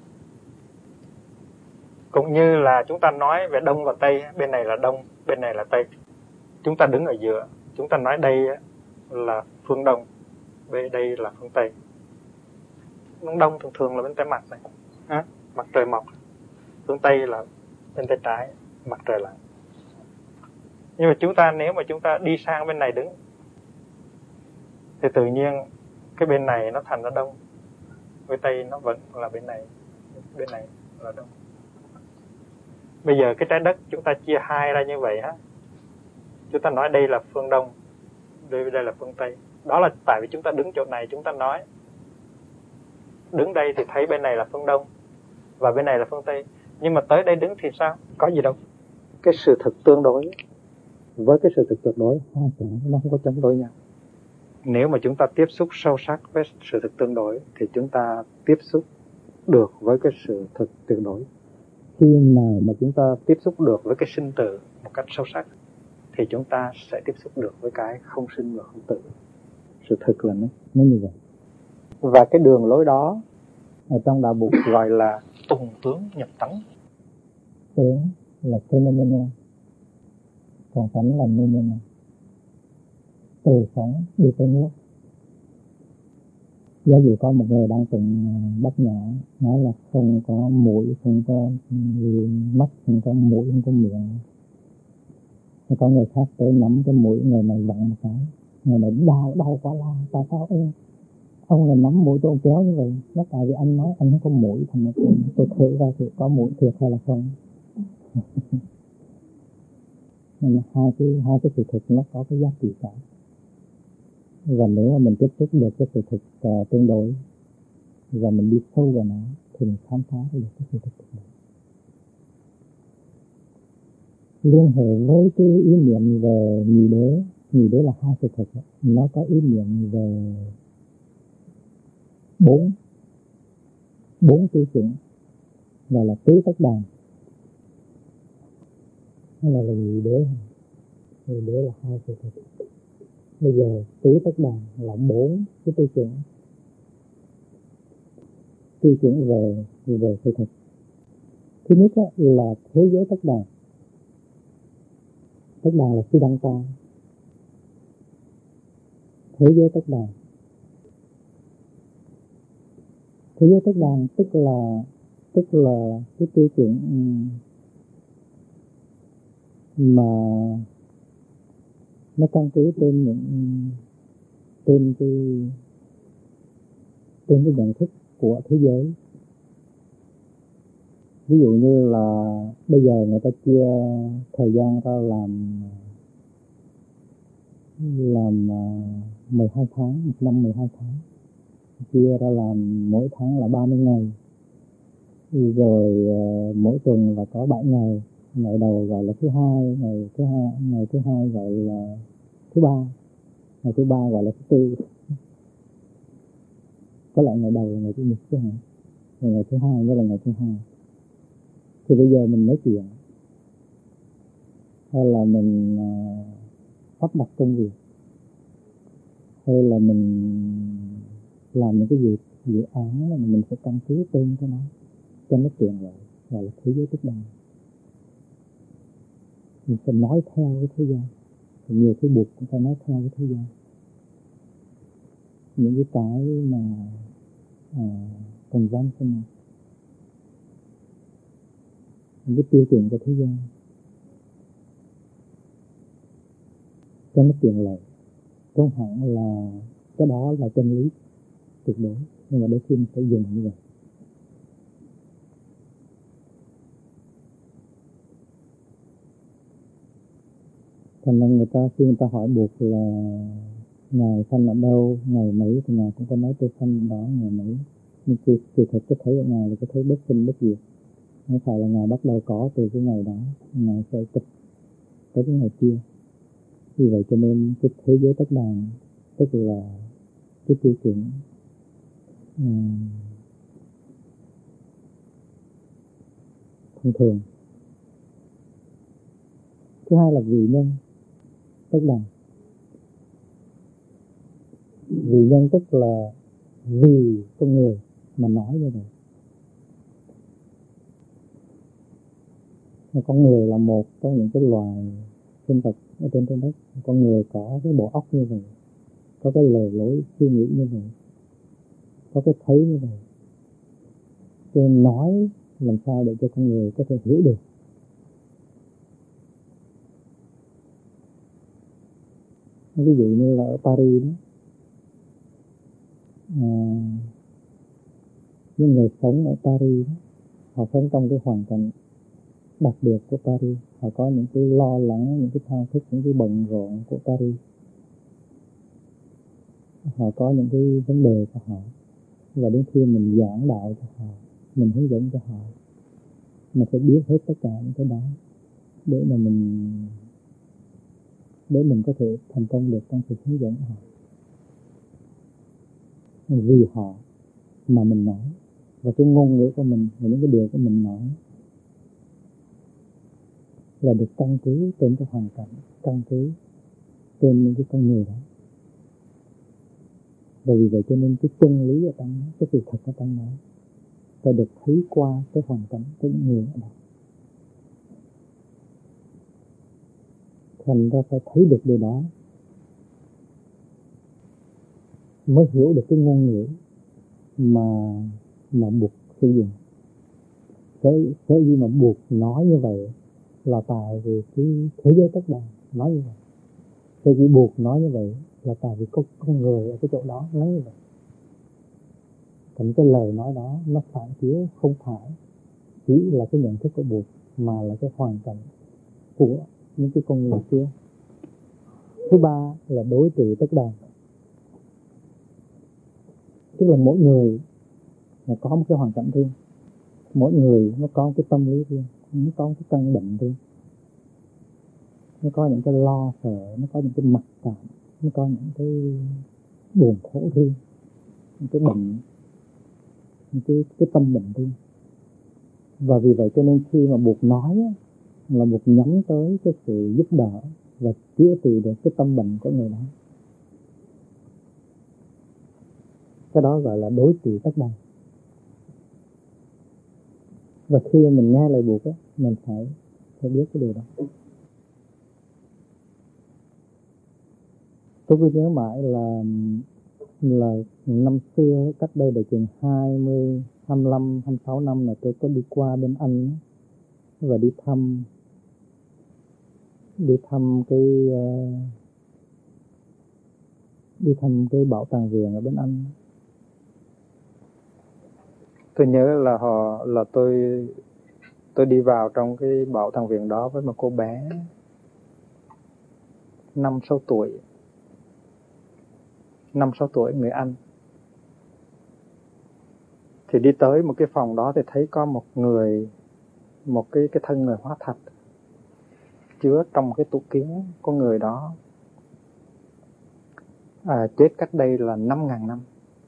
Cũng như là chúng ta nói về đông và tây, bên này là đông, bên này là tây. Chúng ta đứng ở giữa, chúng ta nói đây là phương đông, bên đây là phương tây. Phương đông thường thường là bên tay mặt này, mặt trời mọc. Phương tây là bên tay trái, mặt trời lặn. Nhưng mà chúng ta, nếu mà chúng ta đi sang bên này đứng, thì tự nhiên cái bên này nó thành ra đông, bên tây nó vẫn là bên này là đông. Bây giờ cái trái đất chúng ta chia hai ra như vậy ha. Chúng ta nói đây là phương đông, đây là phương tây. Đó là tại vì chúng ta đứng chỗ này, chúng ta nói đứng đây thì thấy bên này là phương đông và bên này là phương tây. Nhưng mà tới đây đứng thì sao? Có gì đâu. Cái sự thực tương đối với cái sự thực tuyệt đối nó không có chống đối nhau. Nếu mà chúng ta tiếp xúc sâu sắc với sự thực tương đối thì chúng ta tiếp xúc được với cái sự thực tuyệt đối. Khi nào mà chúng ta tiếp xúc được với cái sinh tử một cách sâu sắc thì chúng ta sẽ tiếp xúc được với cái không sinh và không tử. Sự thực là nó như vậy. Và cái đường lối đó ở trong đạo Bụt gọi là tùng tướng nhập tánh. Tướng là phenomena, còn tánh là nomena. Từ sống đi tới nước. Giá dụ có một người đang từng bắt nhỏ, nói là không có mũi, không có mắt, không có mũi, không có miệng. Thì có người khác tới nắm cái mũi, người này vặn một cái, người này đau quá la, tại sao ông là nắm mũi tôi kéo như vậy? Nó tại vì anh nói anh không có mũi, thành ra tôi thử ra thì có mũi thiệt hay là không. Nên là hai cái sự thực nó có cái giá trị cả. Và nếu mà mình tiếp xúc được cái sự thực tương đối và mình đi sâu vào nó thì mình khám phá được cái sự thực tương đối. Liên hệ với cái ý niệm về nhị đế là hai sự thực. Nó có ý niệm về bốn bốn tiêu chuẩn gọi là tứ tất đàn, hay là gì đế? Người đế là hai sự thật. Bây giờ tứ tất đàn là bốn cái tiêu chuẩn về sự thật. Thứ nhất là thế giới tất đàn. Tất đàn là Siddhanta. Thế giới tất đàn. Thế giới tất đàn tức là cái tiêu chuẩn mà nó căn cứ trên cái nhận thức của thế giới. Ví dụ như là bây giờ người ta chia thời gian ra làm 12 tháng, một năm 12 tháng. Chia ra làm mỗi tháng là 30 ngày. Rồi mỗi tuần là có 7 ngày. Ngày đầu gọi là thứ hai, ngày thứ hai gọi là thứ ba, ngày thứ ba gọi là thứ tư. Có lại ngày đầu là ngày thứ nhật chứ hả? Ngày thứ hai mới là ngày thứ hai. Thì bây giờ mình nói chuyện hay là mình sắp đặt công việc, hay là mình làm những cái dự án là mình phải căn cứ tên cho nó tiện lợi, gọi là thế giới tất đàn. Mình phải nói theo cái thế gian, nhiều cái buộc cũng phải nói theo cái thế gian. Những cái mà conventional, những cái tiêu chuẩn của thế gian cho nó tiện lợi. Không hẳn là cái đó là chân lý tuyệt đối, nhưng mà đôi khi mình phải dùng như vậy. Thành nên khi người ta hỏi buộc là Ngài sanh ở đâu, ngày mấy, thì Ngài cũng có nói tôi sanh đó, ngày mấy. Nhưng sự thật cái thấy của Ngài là cái thấy bất sinh bất diệt. Không phải là Ngài bắt đầu có từ cái ngày đó, Ngài sẽ tích tới cái ngày kia. Vì vậy cho nên cái thế giới tất đàn tức là cái tiêu chuẩn thông thường. Thứ hai là vị nhân tất đàn. Vị nhân tức là vì con người mà nói như vậy. Con người là một trong những cái loài sinh vật ở trên trái đất. Con người có cái bộ óc như vậy, có cái lề lối suy nghĩ như vậy, có cái thấy như vậy. Cho nên nói làm sao để cho con người có thể hiểu được. Ví dụ như là ở Paris đó, những người sống ở Paris đó, họ sống trong cái hoàn cảnh đặc biệt của Paris. Họ có những cái lo lắng, những cái thao thức, những cái bận rộn của Paris. Họ có những cái vấn đề của họ. Và đến khi mình giảng đạo cho họ, mình hướng dẫn cho họ, mình phải biết hết tất cả những cái đó để mà mình có thể thành công được trong sự hướng dẫn họ. Vì họ mà mình nói, và cái ngôn ngữ của mình và những cái điều của mình nói là được căn cứ trên cái hoàn cảnh, căn cứ trên những cái con người đó. Và vì vậy cho nên cái chân lý ở trong đó, cái sự thật ở trong đó phải được thấy qua cái hoàn cảnh của những người ở đó. Thành ra phải thấy được điều đó mới hiểu được cái ngôn ngữ mà buộc sử dụng. Sở dĩ mà buộc nói như vậy là tại vì cái thế giới tất đàn nói như vậy. Sở dĩ buộc nói như vậy là tại vì có con người ở cái chỗ đó nói như vậy. Thành cái lời nói đó nó phản chiếu không phải chỉ là cái nhận thức của buộc, mà là cái hoàn cảnh của những cái con người kia. Thứ ba là đối trị tất đàn. Tức là mỗi người là có một cái hoàn cảnh riêng, mỗi người nó có cái tâm lý riêng, nó có cái căn bệnh riêng, nó có những cái lo sợ, nó có những cái mặc cảm, nó có những cái buồn khổ riêng, những cái bệnh cái tâm mình đi. Và vì vậy cho nên khi mà buộc nói á, là buộc nhắm tới cái sự giúp đỡ và chữa trị được cái tâm bệnh của người đó. Cái đó gọi là đối trị tất đà. Và khi mình nghe lời buộc á, mình phải biết cái điều đó. Tôi cứ nhớ mãi là năm xưa, cách đây được chừng 25, 26 năm là tôi có đi qua bên Anh và đi thăm cái bảo tàng viện ở bên Anh. Tôi nhớ là tôi đi vào trong cái bảo tàng viện đó với một cô bé 5-6 tuổi, người Anh. Thì đi tới một cái phòng đó thì thấy có một cái thân người hóa thạch chứa trong cái tủ kiến của người đó, chết cách đây là 5.000 năm.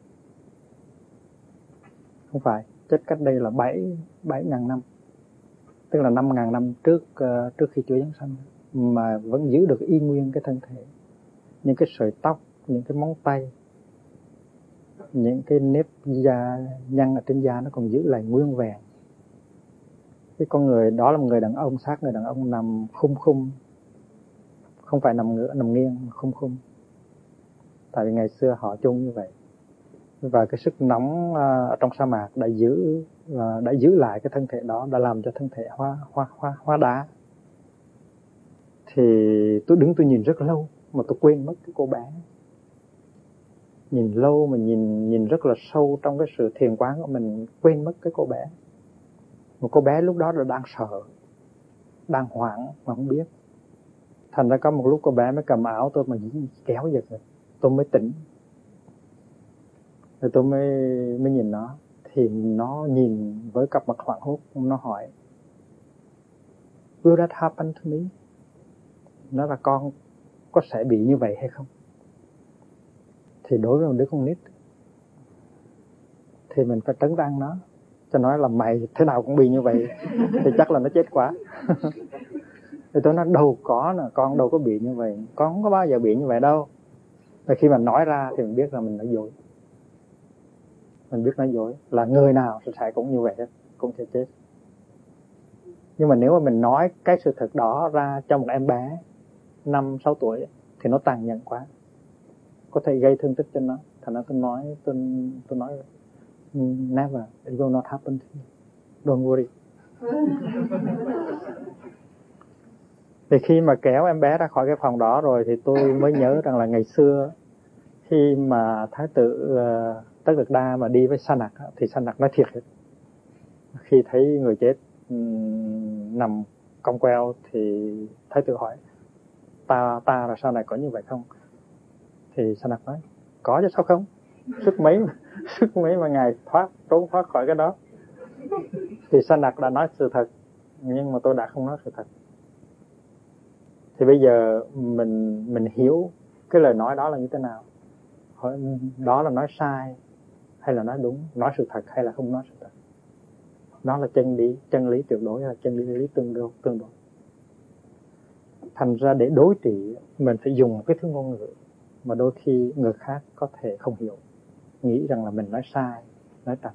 Không phải, chết cách đây là 7.000 năm. Tức là 5.000 năm trước khi Chúa giáng sanh, mà vẫn giữ được y nguyên cái thân thể. Những cái sợi tóc, những cái móng tay, những cái nếp da nhăn ở trên da nó còn giữ lại nguyên vẹn. Cái con người đó là một người đàn ông, xác người đàn ông nằm khum, không phải nằm nghiêng mà khum. Tại vì ngày xưa họ chôn như vậy. Và cái sức nóng ở trong sa mạc đã giữ lại cái thân thể đó, đã làm cho thân thể hóa đá. Thì tôi nhìn rất lâu mà tôi quên mất cái cô bé. Nhìn lâu mà nhìn rất là sâu trong cái sự thiền quán của mình, quên mất cái cô bé. Một cô bé lúc đó là đang sợ, đang hoảng mà không biết. Thành ra có một lúc cô bé mới cầm áo tôi mà kéo giật rồi, tôi mới tỉnh. Rồi tôi mới nhìn nó. Thì nó nhìn với cặp mặt hoảng hốt, nó hỏi, Will that happen to me? Nó là con có sẽ bị như vậy hay không? Thì đối với một đứa con nít thì mình phải trấn an nó, cho nói là mày thế nào cũng bị như vậy thì chắc là nó chết quá. Thì tôi nói đâu có nè, con đâu có bị như vậy, con không có bao giờ bị như vậy đâu. Và khi mà nói ra thì mình biết là mình nói dối. Mình biết nói dối là người nào sẽ cũng như vậy hết, cũng sẽ chết. Nhưng mà nếu mà mình nói cái sự thật đó ra cho một em bé 5-6 tuổi thì nó tàn nhẫn quá, có thể gây thương tích cho nó. Thành ra tôi nói never, it will not happen to you, don't worry. Thì khi mà kéo em bé ra khỏi cái phòng đó rồi thì tôi mới nhớ rằng là ngày xưa khi mà Thái tử Tất Đạt Đa mà đi với Sa Nặc thì Sa Nặc nói thiệt hết. Khi thấy người chết nằm cong queo thì Thái tử hỏi, ta là sau này có như vậy không? Thì Sa Nặc nói, có chứ sao không? Sức mấy mà ngài trốn thoát khỏi cái đó. Thì Sa Nặc đã nói sự thật, nhưng mà tôi đã không nói sự thật. Thì bây giờ mình hiểu cái lời nói đó là như thế nào. Đó là nói sai hay là nói đúng, nói sự thật hay là không nói sự thật. Đó là chân lý tuyệt đối hay là chân lý tương đối. Thành ra để đối trị mình phải dùng một cái thứ ngôn ngữ mà đôi khi người khác có thể không hiểu, nghĩ rằng là mình nói sai, nói trật.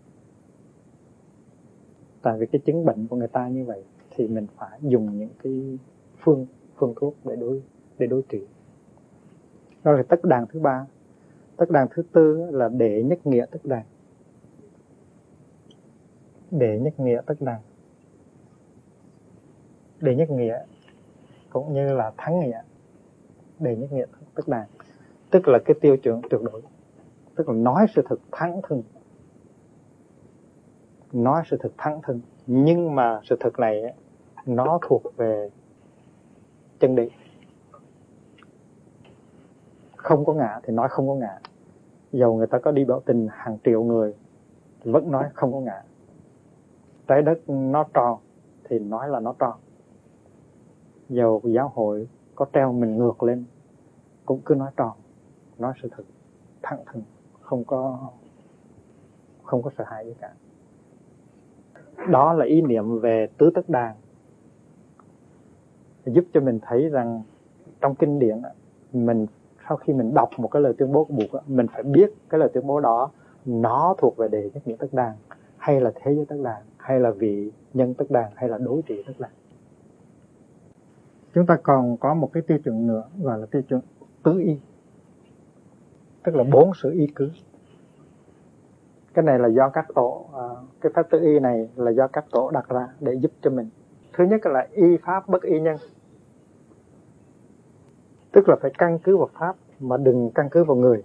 Tại vì cái chứng bệnh của người ta như vậy thì mình phải dùng những cái phương thuốc để đối trị. Đó là tất đàn thứ 3. Tất đàn thứ 4 là đệ nhất nghĩa tất đàn. Đệ nhất nghĩa tất đàn. Đệ nhất nghĩa cũng như là thắng nghĩa. Đệ nhất nghĩa tất đàn, tức là cái tiêu chuẩn tuyệt đối, tức là nói sự thật thẳng thừng. Nói sự thật thẳng thừng, nhưng mà sự thật này nó thuộc về chân lý. Không có ngã thì nói không có ngã. Dầu người ta có đi biểu tình hàng triệu người vẫn nói không có ngã. Trái đất nó tròn thì nói là nó tròn. Dầu giáo hội có treo mình ngược lên cũng cứ nói tròn, nói sự thật thẳng thừng, không có sợ hãi gì cả. Đó là ý niệm về tứ tất đàn, giúp cho mình thấy rằng trong kinh điển mình sau khi mình đọc một cái lời tuyên bố của Bụt, mình phải biết cái lời tuyên bố đó nó thuộc về đề nhất nghĩa tất đàn, hay là thế giới tất đàn, hay là vị nhân tất đàn, hay là đối trị tất đàn. Chúng ta còn có một cái tiêu chuẩn nữa gọi là tiêu chuẩn tứ y, tức là 4 sự y cứ. Cái này là do các tổ, cái pháp tứ y này là do các tổ đặt ra để giúp cho mình. Thứ nhất là y pháp bất y nhân, tức là phải căn cứ vào pháp mà đừng căn cứ vào người.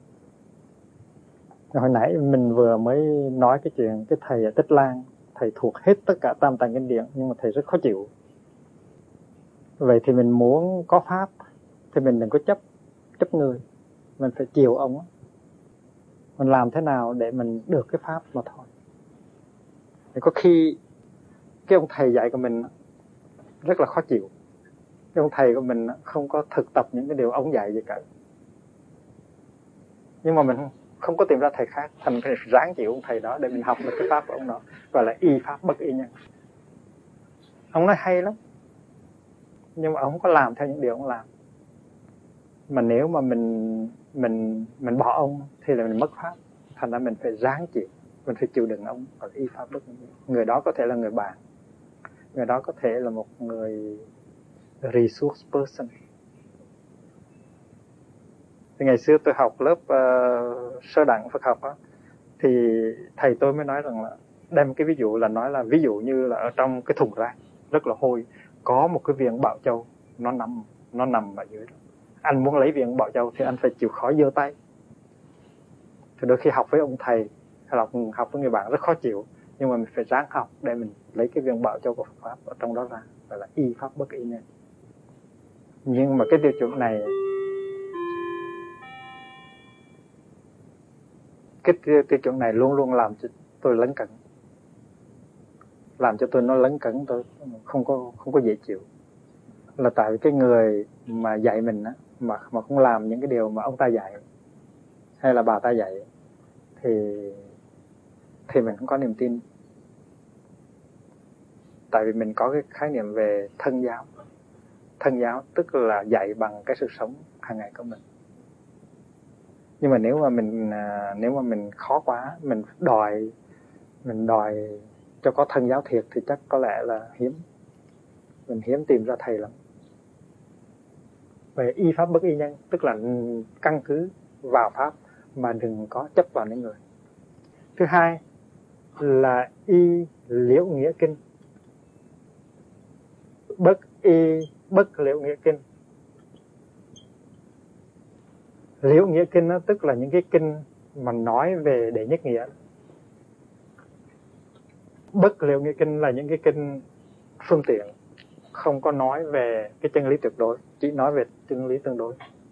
Hồi nãy mình vừa mới nói cái chuyện cái thầy ở Tích Lan, thầy thuộc hết tất cả tam tạng kinh điển nhưng mà thầy rất khó chịu. Vậy thì mình muốn có pháp thì mình đừng có chấp người, mình phải chiều ông. Mình làm thế nào để mình được cái pháp mà thôi. Thì có khi cái ông thầy dạy của mình rất là khó chịu. Cái ông thầy của mình không có thực tập những cái điều ông dạy gì cả. Nhưng mà mình không có tìm ra thầy khác, thành phải ráng chịu ông thầy đó để mình học được cái pháp của ông đó, gọi là y pháp bất y nhân. Ông nói hay lắm, nhưng mà ông không có làm theo những điều ông làm. Mà nếu mà mình bỏ ông thì là mình mất pháp, thành ra mình phải ráng chịu, mình phải chịu đựng ông, gọi là y pháp bất y nhân. Người đó có thể là người bạn, người đó có thể là một người resource person. Thì ngày xưa tôi học lớp sơ đẳng Phật học thì thầy tôi mới nói rằng là đem cái ví dụ là nói là ví dụ như là ở trong cái thùng rác rất là hôi, có một cái viên bảo châu nó nằm ở dưới đó. Anh muốn lấy viên bảo châu thì anh phải chịu khó giơ tay. Thì đôi khi học với ông thầy hay là học với người bạn rất khó chịu, nhưng mà mình phải ráng học để mình lấy cái viên bảo châu của Phật pháp ở trong đó ra, gọi là y pháp bất y nhân. Nhưng mà cái tiêu chuẩn này, tiêu chuẩn này luôn luôn làm cho tôi lấn cấn, làm cho tôi nó lấn cấn, tôi không có dễ chịu. Là tại vì cái người mà dạy mình mà không làm những cái điều mà ông ta dạy hay là bà ta dạy thì mình không có niềm tin. Tại vì mình có cái khái niệm về thân giáo. Thân giáo tức là dạy bằng cái sự sống hàng ngày của mình. Nhưng mà nếu mà mình khó quá, mình đòi cho có thân giáo thiệt thì chắc có lẽ là mình hiếm tìm ra thầy lắm. Về y pháp bất y nhân tức là căn cứ vào pháp mà đừng có chấp vào những người. Thứ hai là y liễu nghĩa kinh, bất liễu nghĩa kinh. Liễu nghĩa kinh đó tức là những cái kinh mà nói về đệ nhất nghĩa. Bất liễu nghĩa kinh là những cái kinh phương tiện, không có nói về cái chân lý tuyệt đối, chỉ nói về chân lý tương đối.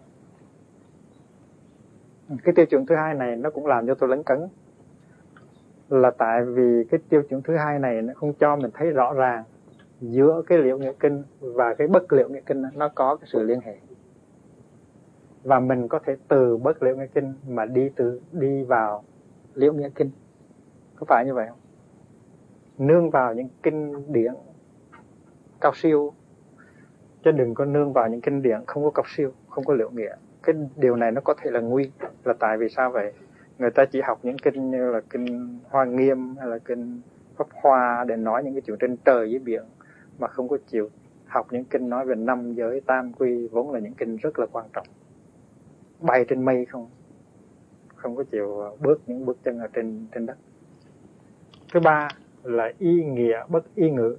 Cái tiêu chuẩn thứ hai này nó cũng làm cho tôi lấn cấn, là tại vì cái tiêu chuẩn thứ hai này nó không cho mình thấy rõ ràng giữa cái liễu nghĩa kinh và cái bất liễu nghĩa kinh nó có cái sự liên hệ. Và mình có thể từ bất liễu nghĩa kinh mà đi vào liễu nghĩa kinh. Có phải như vậy không? Nương vào những kinh điển cao siêu, chứ đừng có nương vào những kinh điển không có cao siêu, không có liễu nghĩa. Cái điều này nó có thể là nguy. Là tại vì sao vậy? Người ta chỉ học những kinh như là kinh Hoa Nghiêm hay là kinh Pháp Hoa để nói những cái chuyện trên trời dưới biển, mà không có chịu học những kinh nói về năm giới tam quy, vốn là những kinh rất là quan trọng. Bay trên mây không có chịu bước những bước chân ở trên đất. Thứ ba là y nghĩa bất y ngữ.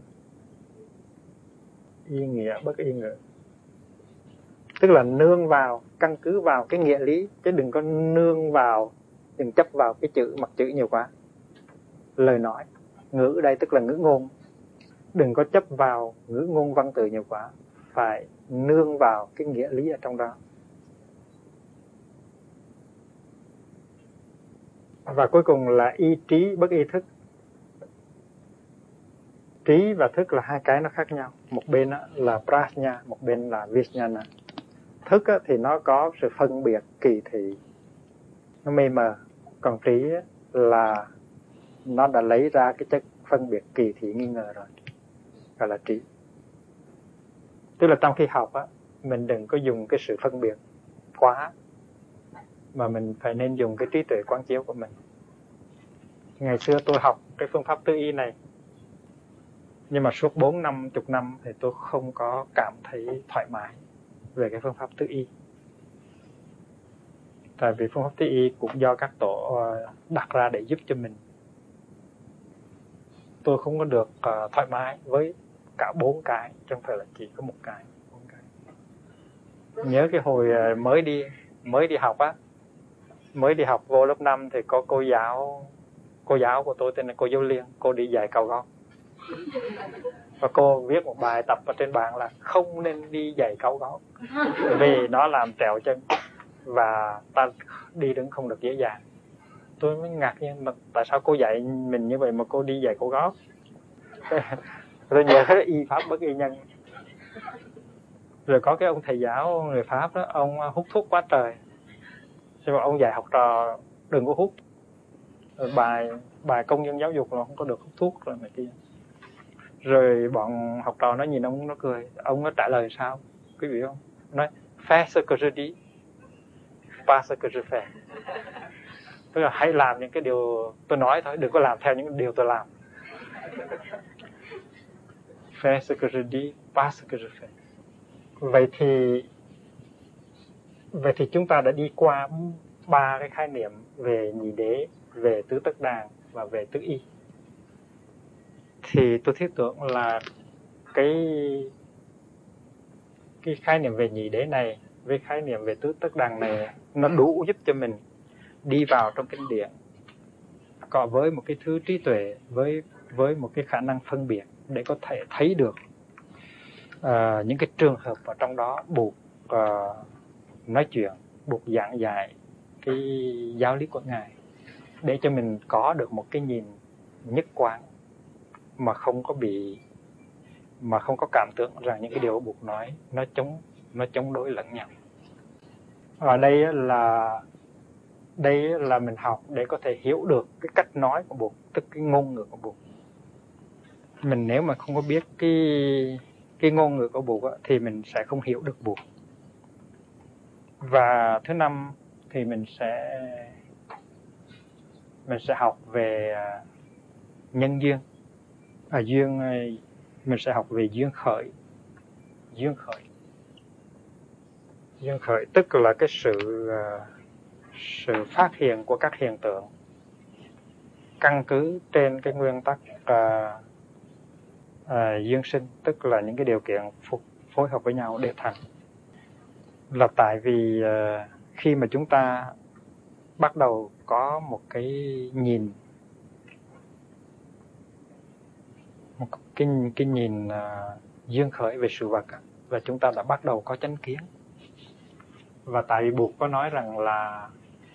Y nghĩa bất y ngữ tức là nương vào, căn cứ vào cái nghĩa lý, chứ đừng có đừng chấp vào cái chữ, mặt chữ nhiều quá. Lời nói, ngữ ở đây tức là ngữ ngôn, đừng có chấp vào ngữ ngôn văn từ nhiều quá, phải nương vào cái nghĩa lý ở trong đó. Và cuối cùng là y trí bất y thức. Trí và thức là hai cái nó khác nhau. Một bên là prajna, một bên là vijnana. Thức thì nó có sự phân biệt kỳ thị, nó mê mờ. Còn trí là nó đã lấy ra cái chất phân biệt kỳ thị nghi ngờ rồi, gọi là trí. Tức là trong khi học á, mình đừng có dùng cái sự phân biệt quá, mà mình phải nên dùng cái trí tuệ quán chiếu của mình. Ngày xưa tôi học cái phương pháp tư y này, nhưng mà suốt 40-50 năm thì tôi không có cảm thấy thoải mái về cái phương pháp tư y. Tại vì phương pháp tư y cũng do các tổ đặt ra để giúp cho mình. Tôi không có được thoải mái với cả 4 cái, chứ không phải là chỉ có một cái. 4 cái. Nhớ cái hồi mới đi học á, mới đi học vô lớp 5 thì có cô giáo của tôi tên là cô Dâu Liên, cô đi giày cao gót. Và cô viết một bài tập ở trên bảng là không nên đi giày cao gót vì nó làm trẹo chân và ta đi đứng không được dễ dàng. Tôi mới ngạc nhiên, mà tại sao cô dạy mình như vậy mà cô đi giày cao gót? Tôi nhớ y pháp bất y nhân. Rồi có cái ông thầy giáo người Pháp đó, ông hút thuốc quá trời, nhưng mà ông dạy học trò đừng có hút. Rồi bài công nhân giáo dục là không có được hút thuốc rồi này kia. Rồi bọn học trò nó nhìn ông nó cười. Ông nó trả lời sao quý vị không? Nói fais ce que je dis, pas ce que je fais. Tức là hãy làm những cái điều tôi nói thôi, đừng có làm theo những điều tôi làm. Fais ce que je dis, pas ce que je fais. Vậy thì chúng ta đã đi qua 3 cái khái niệm về nhị đế, về tứ tất đàn và về tứ y. Thì tôi thiết tưởng là cái khái niệm về nhị đế này với khái niệm về tứ tất đàn này nó đủ giúp cho mình đi vào trong kinh điển, còn với một cái thứ trí tuệ, với một cái khả năng phân biệt để có thể thấy được những cái trường hợp ở trong đó buộc nói chuyện, buộc giảng dạy cái giáo lý của Ngài, để cho mình có được một cái nhìn nhất quán mà không có cảm tưởng rằng những cái điều buộc nói nó chống đối lẫn nhau. Ở đây là mình học để có thể hiểu được cái cách nói của buộc, tức cái ngôn ngữ của buộc. Mình nếu mà không có biết cái ngôn ngữ của buộc thì mình sẽ không hiểu được buộc. Và thứ năm thì mình sẽ học về nhân duyên. Mình sẽ học về duyên khởi. Duyên khởi tức là cái sự phát hiện của các hiện tượng căn cứ trên cái nguyên tắc duyên sinh, tức là những cái điều kiện phối hợp với nhau để thành. Là tại vì khi mà chúng ta bắt đầu có một cái nhìn, duyên khởi về sự vật, và chúng ta đã bắt đầu có chánh kiến. Và tại vì Buộc có nói rằng là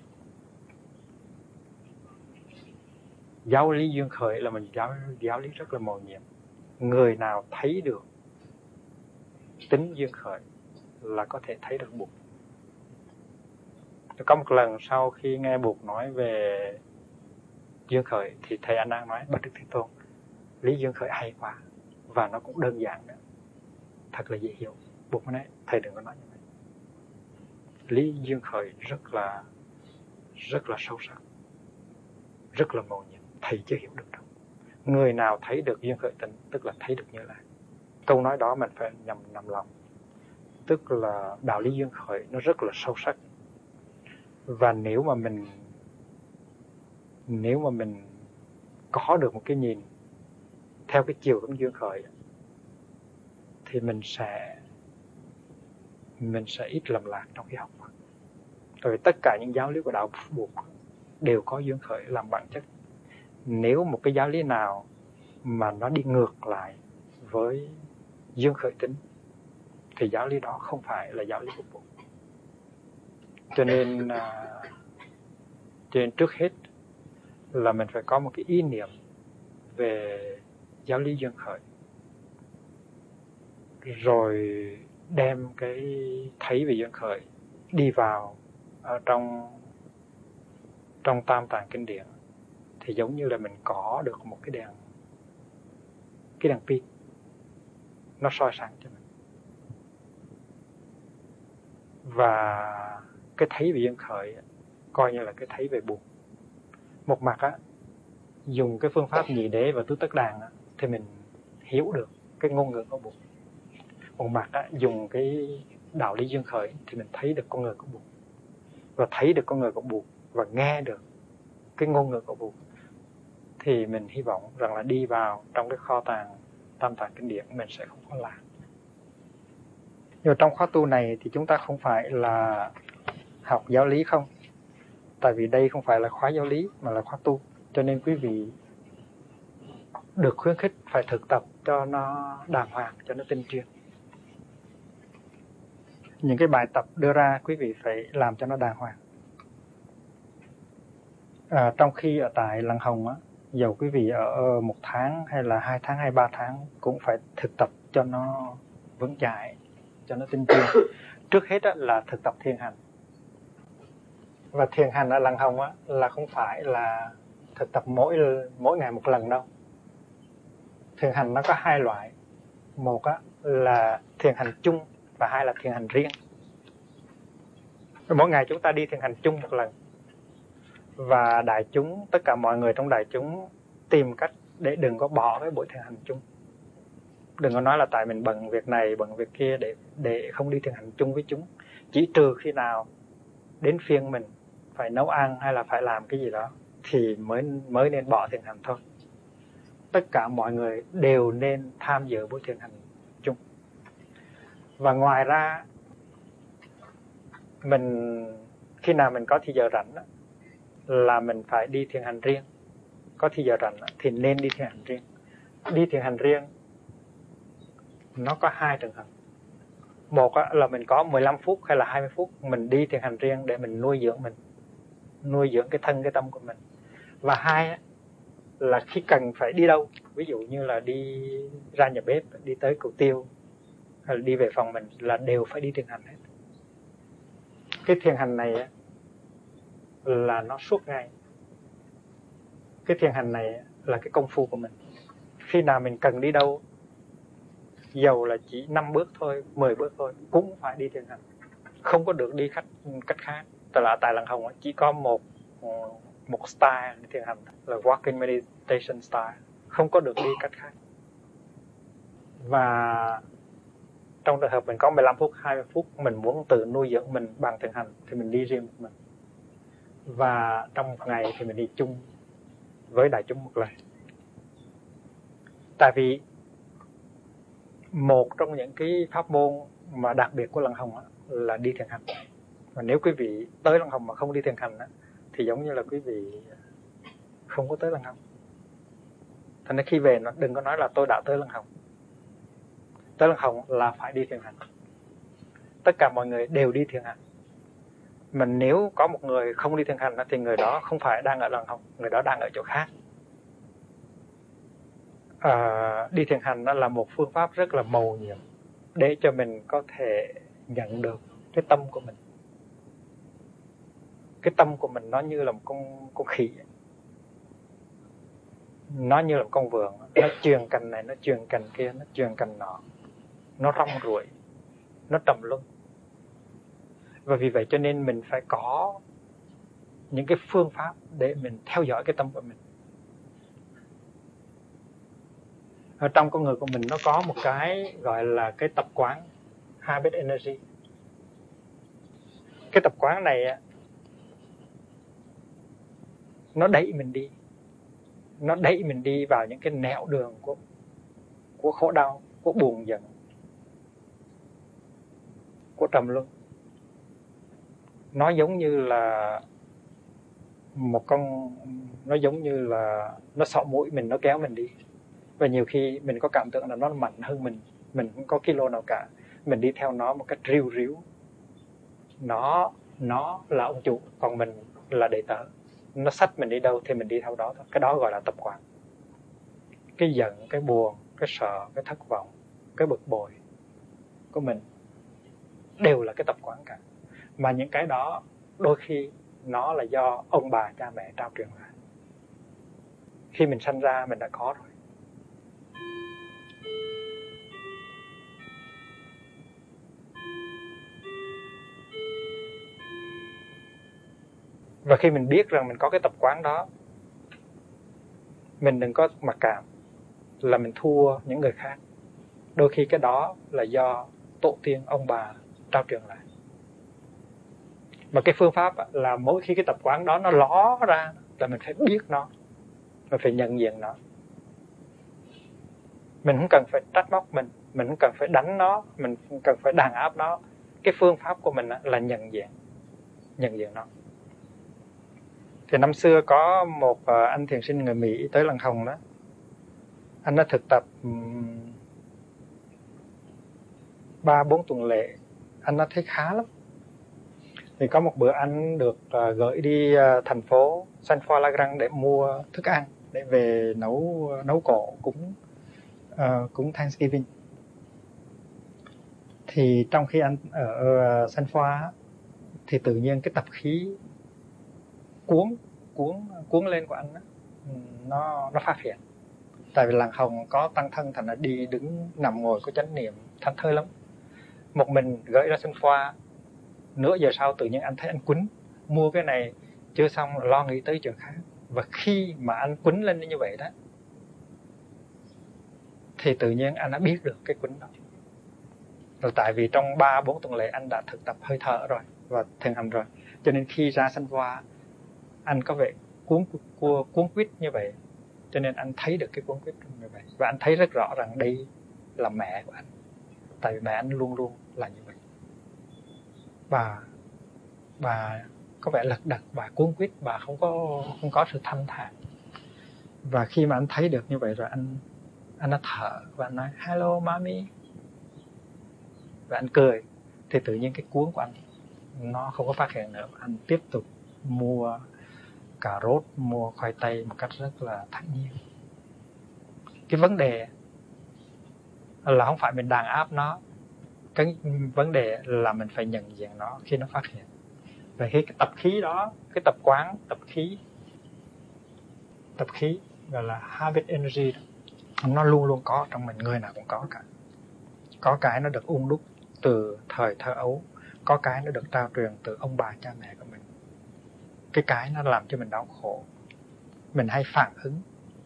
giáo lý duyên khởi là mình giáo lý rất là mầu nhiệm. Người nào thấy được tính duyên khởi là có thể thấy được Buộc. Có một lần sau khi nghe Buộc nói về duyên khởi thì thầy A Nan nói: Bạch Đức Thế Tôn, lý duyên khởi hay quá và nó cũng đơn giản nữa, thật là dễ hiểu. Buộc nói: thầy đừng có nói như vậy. Lý duyên khởi rất là sâu sắc, rất là mầu nhiệm, thầy chưa hiểu được đâu. Người nào thấy được duyên khởi tịnh tức là thấy được Như Lai. Câu nói đó mình phải nằm lòng. Tức là đạo lý duyên khởi nó rất là sâu sắc. Và nếu mà mình có được một cái nhìn theo cái chiều hướng duyên khởi thì mình sẽ ít lầm lạc trong khi học. Rồi tất cả những giáo lý của đạo Buộc đều có duyên khởi làm bản chất. Nếu một cái giáo lý nào mà nó đi ngược lại với duyên khởi tính thì giáo lý đó không phải là giáo lý của Buộc. Cho nên trước hết là mình phải có một cái ý niệm về giáo lý duyên khởi, rồi đem cái thấy về duyên khởi đi vào ở trong tam tạng kinh điển, thì giống như là mình có được một cái đèn pin nó soi sáng cho mình. Và cái thấy về duyên khởi coi như là cái thấy về buồn. Một mặt á, dùng cái phương pháp nhị đế và tứ tất đàn á, thì mình hiểu được cái ngôn ngữ của buồn. Một mặt á, dùng cái đạo lý duyên khởi thì mình thấy được con người của buồn, và thấy được con người của buồn và nghe được cái ngôn ngữ của buồn. Thì mình hy vọng rằng là đi vào trong cái kho tàng tam tạng kinh điển mình sẽ không có lạc. Nhưng mà trong khóa tu này thì chúng ta không phải là học giáo lý không, tại vì đây không phải là khóa giáo lý mà là khóa tu, cho nên quý vị được khuyến khích phải thực tập cho nó đàng hoàng, cho nó tinh chuyên. Những cái bài tập đưa ra quý vị phải làm cho nó đàng hoàng. Trong khi ở tại Lăng Hồng á, dầu quý vị ở 1 tháng hay là 2 tháng hay 3 tháng cũng phải thực tập cho nó vững chãi, cho nó tinh chuyên. Trước hết á, là thực tập thiền hành. Và thiền hành ở Lăng Hồng á, là không phải là thực tập mỗi ngày một lần đâu. Thiền hành nó có 2 loại. Một á, là thiền hành chung và 2 là thiền hành riêng. Mỗi ngày chúng ta đi thiền hành chung một lần. Và đại chúng, tất cả mọi người trong đại chúng tìm cách để đừng có bỏ cái buổi thiền hành chung. Đừng có nói là tại mình bận việc này, bận việc kia để không đi thiền hành chung với chúng. Chỉ trừ khi nào đến phiên mình phải nấu ăn hay là phải làm cái gì đó thì mới nên bỏ thiền hành thôi. Tất cả mọi người đều nên tham dự buổi thiền hành chung. Và ngoài ra, khi nào mình có thời giờ rảnh là mình phải đi thiền hành riêng. Có thời giờ rảnh thì nên đi thiền hành riêng. Đi thiền hành riêng nó có 2 trường hợp. Một là mình có 15 phút hay là 20 phút mình đi thiền hành riêng để mình nuôi dưỡng cái thân cái tâm của mình. Và 2 là khi cần phải đi đâu, ví dụ như là đi ra nhà bếp, đi tới cầu tiêu hay là đi về phòng mình, là đều phải đi thiền hành hết. Cái thiền hành này là nó suốt ngày. Cái thiền hành này là cái công phu của mình. Khi nào mình cần đi đâu, dầu là chỉ 5 bước thôi, 10 bước thôi, cũng phải đi thiền hành. Không có được đi cách khác. Tại Lăng Hồng chỉ có một style thiền hành là walking meditation style, không có được đi cách khác. Và trong trường hợp mình có 15 phút, 20 phút mình muốn tự nuôi dưỡng mình bằng thiền hành thì mình đi riêng một mình. Và trong một ngày thì mình đi chung với đại chúng một lần. Tại vì một trong những cái pháp môn mà đặc biệt của Lăng Hồng là đi thiền hành. Và nếu quý vị tới Lăng Hồng mà không đi thiền hành thì giống như là quý vị không có tới Lăng Hồng. Thành ra khi về nó đừng có nói là tôi đã tới Lăng Hồng. Tới Lăng Hồng là phải đi thiền hành. Tất cả mọi người đều đi thiền hành. Mà nếu có một người không đi thiền hành thì người đó không phải đang ở Lăng Hồng, người đó đang ở chỗ khác. Đi thiền hành là một phương pháp rất là mầu nhiệm để cho mình có thể nhận được cái tâm của mình. Cái tâm của mình nó như là một con khỉ, nó như là một con vượn, nó chuyền cành này, nó chuyền cành kia, nó chuyền cành nọ, nó rong ruổi, nó trầm luân. Và vì vậy cho nên mình phải có những cái phương pháp để mình theo dõi cái tâm của mình. Ở trong con người của mình nó có một cái gọi là cái tập quán, habit energy. Cái tập quán này nó đẩy mình đi vào những cái nẻo đường của khổ đau, của buồn giận, của trầm luân. Nó giống như là nó xỏ mũi mình, nó kéo mình đi. Và nhiều khi mình có cảm tưởng là nó mạnh hơn mình không có kilo nào cả, mình đi theo nó một cách ríu ríu. Nó là ông chủ, còn mình là đệ tử. Nó xách mình đi đâu thì mình đi theo đó thôi. Cái đó gọi là tập quán. Cái giận, cái buồn, cái sợ, cái thất vọng, cái bực bội của mình đều là cái tập quán cả. Mà những cái đó đôi khi nó là do ông bà cha mẹ trao truyền lại. Khi mình sanh ra mình đã có rồi. Và khi mình biết rằng mình có cái tập quán đó, mình đừng có mặc cảm là mình thua những người khác. Đôi khi cái đó là do tổ tiên ông bà trao truyền lại. Mà cái phương pháp là mỗi khi cái tập quán đó nó ló ra là mình phải biết nó, mình phải nhận diện nó. Mình không cần phải trách móc mình không cần phải đánh nó, mình không cần phải đàn áp nó. Cái phương pháp của mình là nhận diện nó. Thì năm xưa có một anh thiền sinh người Mỹ tới Lăng Hồng đó. Anh đã thực tập 3-4 tuần lễ, anh đã thấy khá lắm. Thì có một bữa anh được gửi đi thành phố San Juan để mua thức ăn để về nấu cỗ cúng Thanksgiving. Thì trong khi anh ở San Juan thì tự nhiên cái tập khí cuốn lên của anh đó, nó phát hiện. Tại vì làng Hồng có tăng thân, thành ra đi đứng nằm ngồi có chánh niệm thảnh thơi lắm. Một mình gửi ra San Juan, nửa giờ sau tự nhiên anh thấy anh quýnh, mua cái này chưa xong lo nghĩ tới chuyện khác. Và khi mà anh quýnh lên như vậy đó thì tự nhiên anh đã biết được cái quýnh đó. Rồi tại vì trong 3-4 tuần lễ anh đã thực tập hơi thở rồi và thiền hành rồi, cho nên khi ra San Juan anh có vẻ cuốn quýt như vậy. Cho nên anh thấy được cái cuốn quýt như vậy. Và anh thấy rất rõ rằng đây là mẹ của anh. Tại vì mẹ anh luôn luôn là như vậy. Bà có vẻ lật đật, bà cuốn quýt, bà không có sự thanh thản. Và khi mà anh thấy được như vậy rồi, anh đã thở và anh nói hello mommy. Và anh cười. Thì tự nhiên cái cuốn của anh nó không có phát hiện nữa. Anh tiếp tục mua cà rốt, mua khoai tây một cách rất là thản nhiên. Cái vấn đề là không phải mình đàn áp nó. Cái vấn đề là mình phải nhận diện nó khi nó phát hiện. Và khi cái tập khí đó, cái tập quán, tập khí gọi là habit energy đó, nó luôn luôn có trong mình, người nào cũng có cả. Có cái nó được ung đúc từ thời thơ ấu, có cái nó được trao truyền từ ông bà cha mẹ của mình. Cái nó làm cho mình đau khổ. Mình hay phản ứng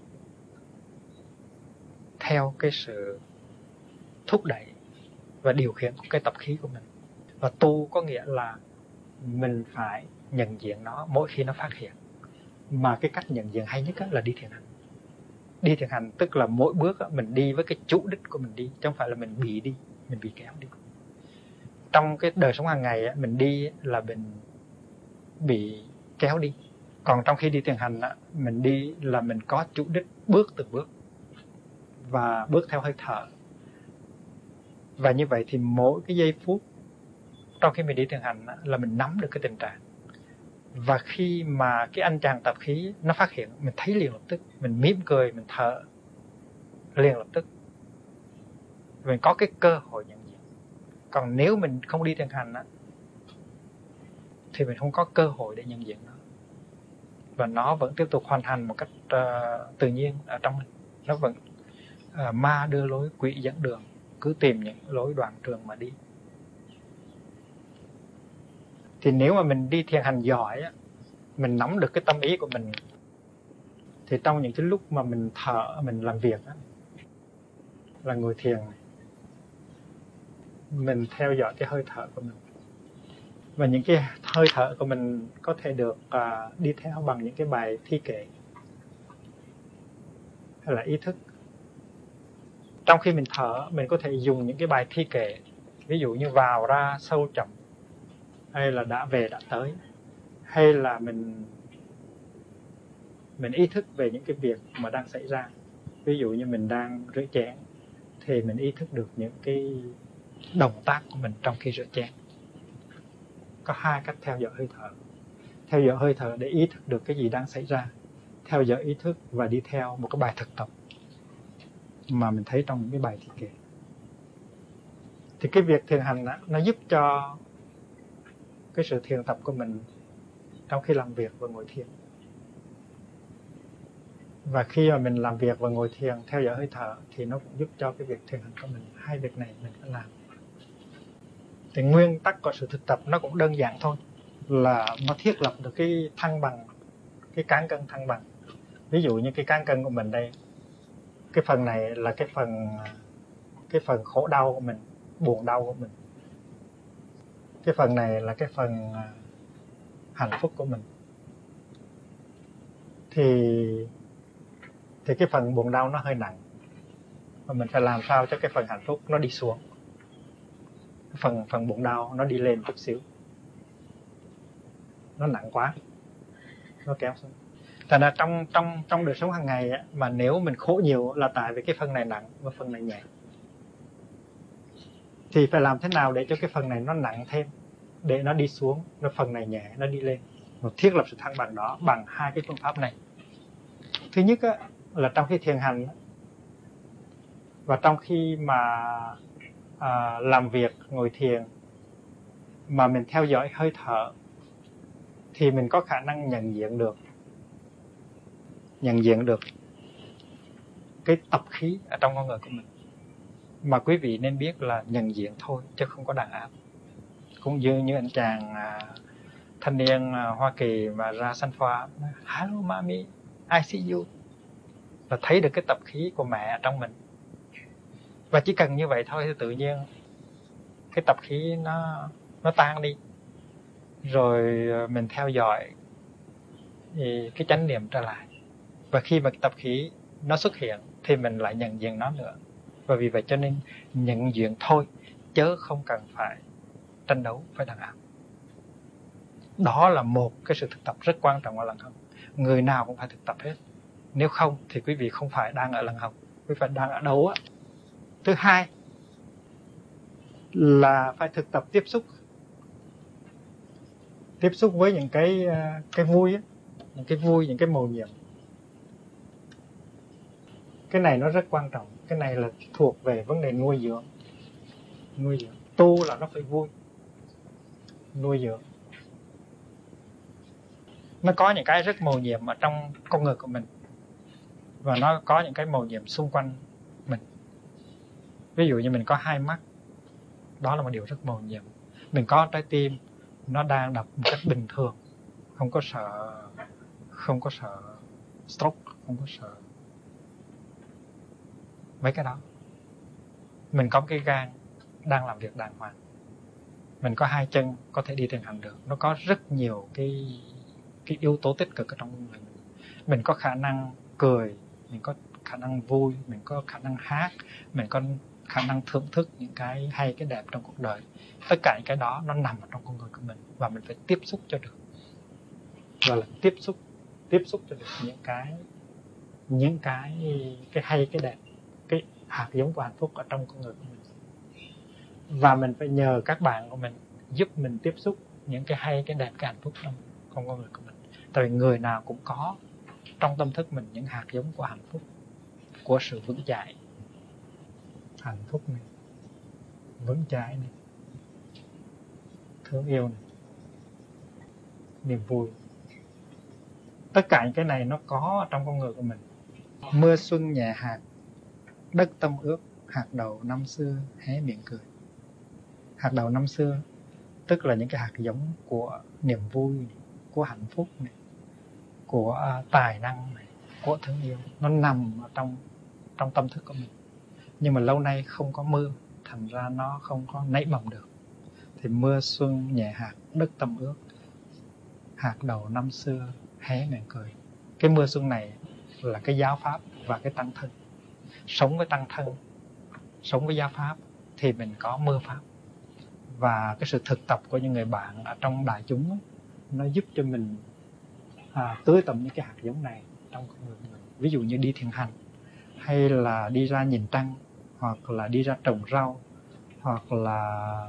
theo cái sự thúc đẩy và điều khiển của cái tập khí của mình. Và tu có nghĩa là mình phải nhận diện nó mỗi khi nó phát hiện. Mà cái cách nhận diện hay nhất là đi thiền hành. Đi thiền hành tức là mỗi bước mình đi với cái chủ đích của mình đi, chứ không phải là mình bị kéo đi. Trong cái đời sống hàng ngày mình đi là mình bị kéo đi. Còn trong khi đi thiền hành mình đi là mình có chủ đích, bước từng bước và bước theo hơi thở. Và như vậy thì mỗi cái giây phút trong khi mình đi thiền hành là mình nắm được cái tình trạng. Và khi mà cái anh chàng tập khí nó phát hiện, mình thấy liền lập tức, mình mỉm cười, mình thở liền lập tức. Mình có cái cơ hội nhận diện. Còn nếu mình không đi thiền hành thì mình không có cơ hội để nhận diện nó. Và nó vẫn tiếp tục hoàn thành một cách tự nhiên ở trong mình. Nó vẫn ma đưa lối, quỷ dẫn đường, cứ tìm những lối đoạn trường mà đi. Thì nếu mà mình đi thiền hành giỏi mình nắm được cái tâm ý của mình, thì trong những cái lúc mà mình thở, mình làm việc là ngồi thiền, mình theo dõi cái hơi thở của mình. Và những cái hơi thở của mình có thể được đi theo bằng những cái bài thi kệ hay là ý thức. Trong khi mình thở, mình có thể dùng những cái bài thi kệ, ví dụ như vào ra sâu chậm, hay là đã về đã tới, hay là mình ý thức về những cái việc mà đang xảy ra. Ví dụ như mình đang rửa chén thì mình ý thức được những cái động tác của mình trong khi rửa chén. Có hai cách theo dõi hơi thở. Theo dõi hơi thở để ý thức được cái gì đang xảy ra, theo dõi ý thức và đi theo một cái bài thực tập mà mình thấy trong những cái bài thi kệ. Thì cái việc thiền hành nó giúp cho cái sự thiền tập của mình trong khi làm việc và ngồi thiền. Và khi mà mình làm việc và ngồi thiền theo dõi hơi thở thì nó cũng giúp cho cái việc thiền hành của mình. Hai việc này mình phải làm. Thì nguyên tắc của sự thực tập nó cũng đơn giản thôi, là nó thiết lập được cái thăng bằng, cái cán cân thăng bằng. Ví dụ như cái cán cân của mình đây, cái phần này là cái phần khổ đau của mình, buồn đau của mình. Cái phần này là cái phần hạnh phúc của mình. Thì cái phần buồn đau nó hơi nặng, và mình phải làm sao cho cái phần hạnh phúc nó đi xuống, phần buồn đau nó đi lên chút xíu. Nó nặng quá, nó kéo xuống. Thành ra trong đời sống hàng ngày á, mà nếu mình khổ nhiều là tại vì cái phần này nặng và phần này nhẹ. Thì phải làm thế nào để cho cái phần này nó nặng thêm, để nó đi xuống, rồi phần này nhẹ nó đi lên. Và thiết lập sự thăng bằng đó bằng hai cái phương pháp này. Thứ nhất á, là trong khi thiền hành và trong khi mà làm việc ngồi thiền mà mình theo dõi hơi thở thì mình có khả năng nhận diện được cái tập khí ở trong con người của mình. Mà quý vị nên biết là nhận diện thôi chứ không có đàn áp. Cũng như anh chàng thanh niên Hoa Kỳ mà ra sanh pha, hello mommy, I see you, là thấy được cái tập khí của mẹ ở trong mình. Và chỉ cần như vậy thôi thì tự nhiên cái tập khí nó tan đi. Rồi mình theo dõi thì cái chánh niệm trở lại. Và khi mà cái tập khí nó xuất hiện thì mình lại nhận diện nó nữa. Và vì vậy cho nên nhận diện thôi chứ không cần phải tranh đấu với đàn áp. Đó là một cái sự thực tập rất quan trọng ở lăng hồng. Người nào cũng phải thực tập hết. Nếu không thì quý vị không phải đang ở lăng hồng, quý vị phải đang ở đâu á. Thứ hai là phải thực tập tiếp xúc với những cái vui á, những cái vui, những cái mầu nhiệm. Cái này nó rất quan trọng. Cái này là thuộc về vấn đề nuôi dưỡng. Tu là nó phải vui, nuôi dưỡng. Nó có những cái rất mầu nhiệm ở trong con người của mình, và nó có những cái mầu nhiệm xung quanh mình. Ví dụ như mình có hai mắt, đó là một điều rất mầu nhiệm. Mình có trái tim, nó đang đập một cách bình thường, không có sợ stroke, không có sợ mấy cái đó. Mình có cái gan đang làm việc đàng hoàng. Mình có hai chân có thể đi thiền hành được. Nó có rất nhiều cái yếu tố tích cực ở trong người mình. Mình có khả năng cười, mình có khả năng vui, mình có khả năng hát, mình có khả năng thưởng thức những cái hay, cái đẹp trong cuộc đời. Tất cả những cái đó nó nằm ở trong con người của mình, và mình phải tiếp xúc cho được. Gọi là tiếp xúc cho được những cái hay, cái đẹp, cái hạt giống của hạnh phúc ở trong con người của mình. Và mình phải nhờ các bạn của mình giúp mình tiếp xúc những cái hay, cái đẹp, cái hạnh phúc trong con người của mình. Tại vì người nào cũng có trong tâm thức mình những hạt giống của hạnh phúc, của sự vững chãi. Hạnh phúc này, vững chãi này, thương yêu này, niềm vui. Tất cả những cái này nó có trong con người của mình. Mưa xuân nhẹ hạt, đất tâm ướt, hạt đậu năm xưa hé miệng cười. Hạt đậu năm xưa tức là những cái hạt giống của niềm vui, của hạnh phúc này, của tài năng này, của thương yêu. Nó nằm ở trong tâm thức của mình. Nhưng mà lâu nay không có mưa, thành ra nó không có nảy mầm được. Thì mưa xuân nhẹ hạt, đất tâm ướt, hạt đậu năm xưa hé miệng cười. Cái mưa xuân này là cái giáo pháp và cái tăng thân. Sống với tăng thân, sống với giáo pháp thì mình có mưa pháp. Và cái sự thực tập của những người bạn ở trong đại chúng nó giúp cho mình tưới tầm những cái hạt giống này trong con người mình. Ví dụ như đi thiền hành, hay là đi ra nhìn trăng, hoặc là đi ra trồng rau, hoặc là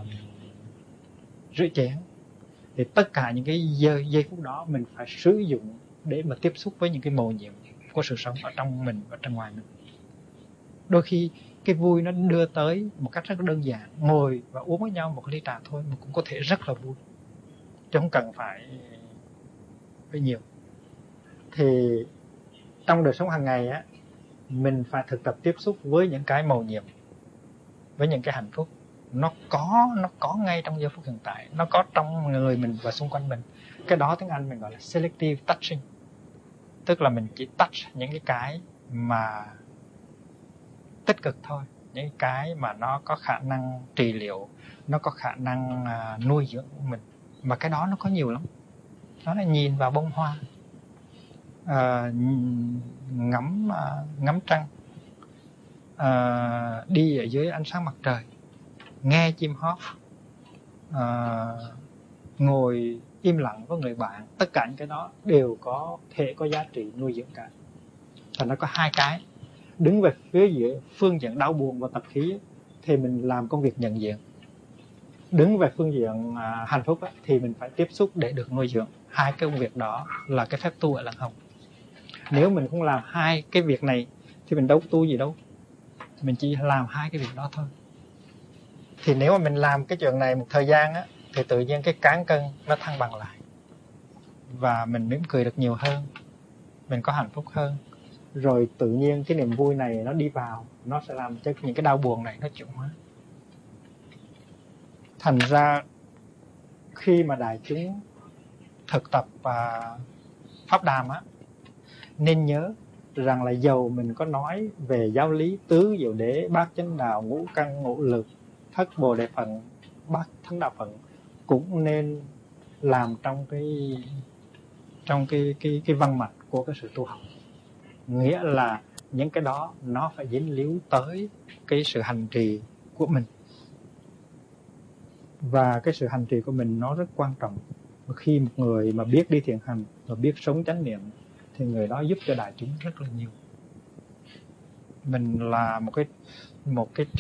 rửa chén. Thì tất cả những cái giây phút đó mình phải sử dụng để mà tiếp xúc với những cái mầu nhiệm của sự sống ở trong mình và trong ngoài mình. Đôi khi cái vui nó đưa tới một cách rất đơn giản, ngồi và uống với nhau một ly trà thôi mà cũng có thể rất là vui, chứ không cần phải nhiều. Thì trong đời sống hàng ngày á, mình phải thực tập tiếp xúc với những cái mầu nhiệm, với những cái hạnh phúc. Nó có ngay trong giây phút hiện tại, nó có trong người mình và xung quanh mình. Cái đó tiếng Anh mình gọi là selective touching, tức là mình chỉ touch những cái mà tích cực thôi, những cái mà nó có khả năng trị liệu, nó có khả năng nuôi dưỡng mình. Mà cái đó nó có nhiều lắm. Đó là nhìn vào bông hoa, ngắm trăng, đi ở dưới ánh sáng mặt trời, nghe chim hót, ngồi im lặng với người bạn. Tất cả những cái đó đều có thể có giá trị nuôi dưỡng cả. Và nó có hai cái. Đứng về phía phương diện đau buồn và tập khí thì mình làm công việc nhận diện. Đứng về phương diện hạnh phúc thì mình phải tiếp xúc để được nuôi dưỡng. Hai cái công việc đó là cái phép tu ở Lăng Hồng. Nếu mình không làm hai cái việc này thì mình đâu có tu gì đâu. Mình chỉ làm hai cái việc đó thôi. Thì nếu mà mình làm cái chuyện này một thời gian á, thì tự nhiên cái cán cân nó thăng bằng lại. Và mình mỉm cười được nhiều hơn, mình có hạnh phúc hơn. Rồi tự nhiên cái niềm vui này nó đi vào, nó sẽ làm cho những cái đau buồn này nó chuyển hóa. Thành ra khi mà đại chúng thực tập Pháp Đàm á, nên nhớ rằng là dầu mình có nói về giáo lý tứ diệu đế, bát chánh đạo, ngũ căn ngũ lực, thất bồ đề phận, bát thánh đạo phận, cũng nên làm trong cái văn mạch của cái sự tu học. Nghĩa là những cái đó nó phải dính líu tới cái sự hành trì của mình. Và cái sự hành trì của mình nó rất quan trọng. Khi một người mà biết đi thiền hành và biết sống chánh niệm thì người đó giúp cho đại chúng rất là nhiều. Mình là một cái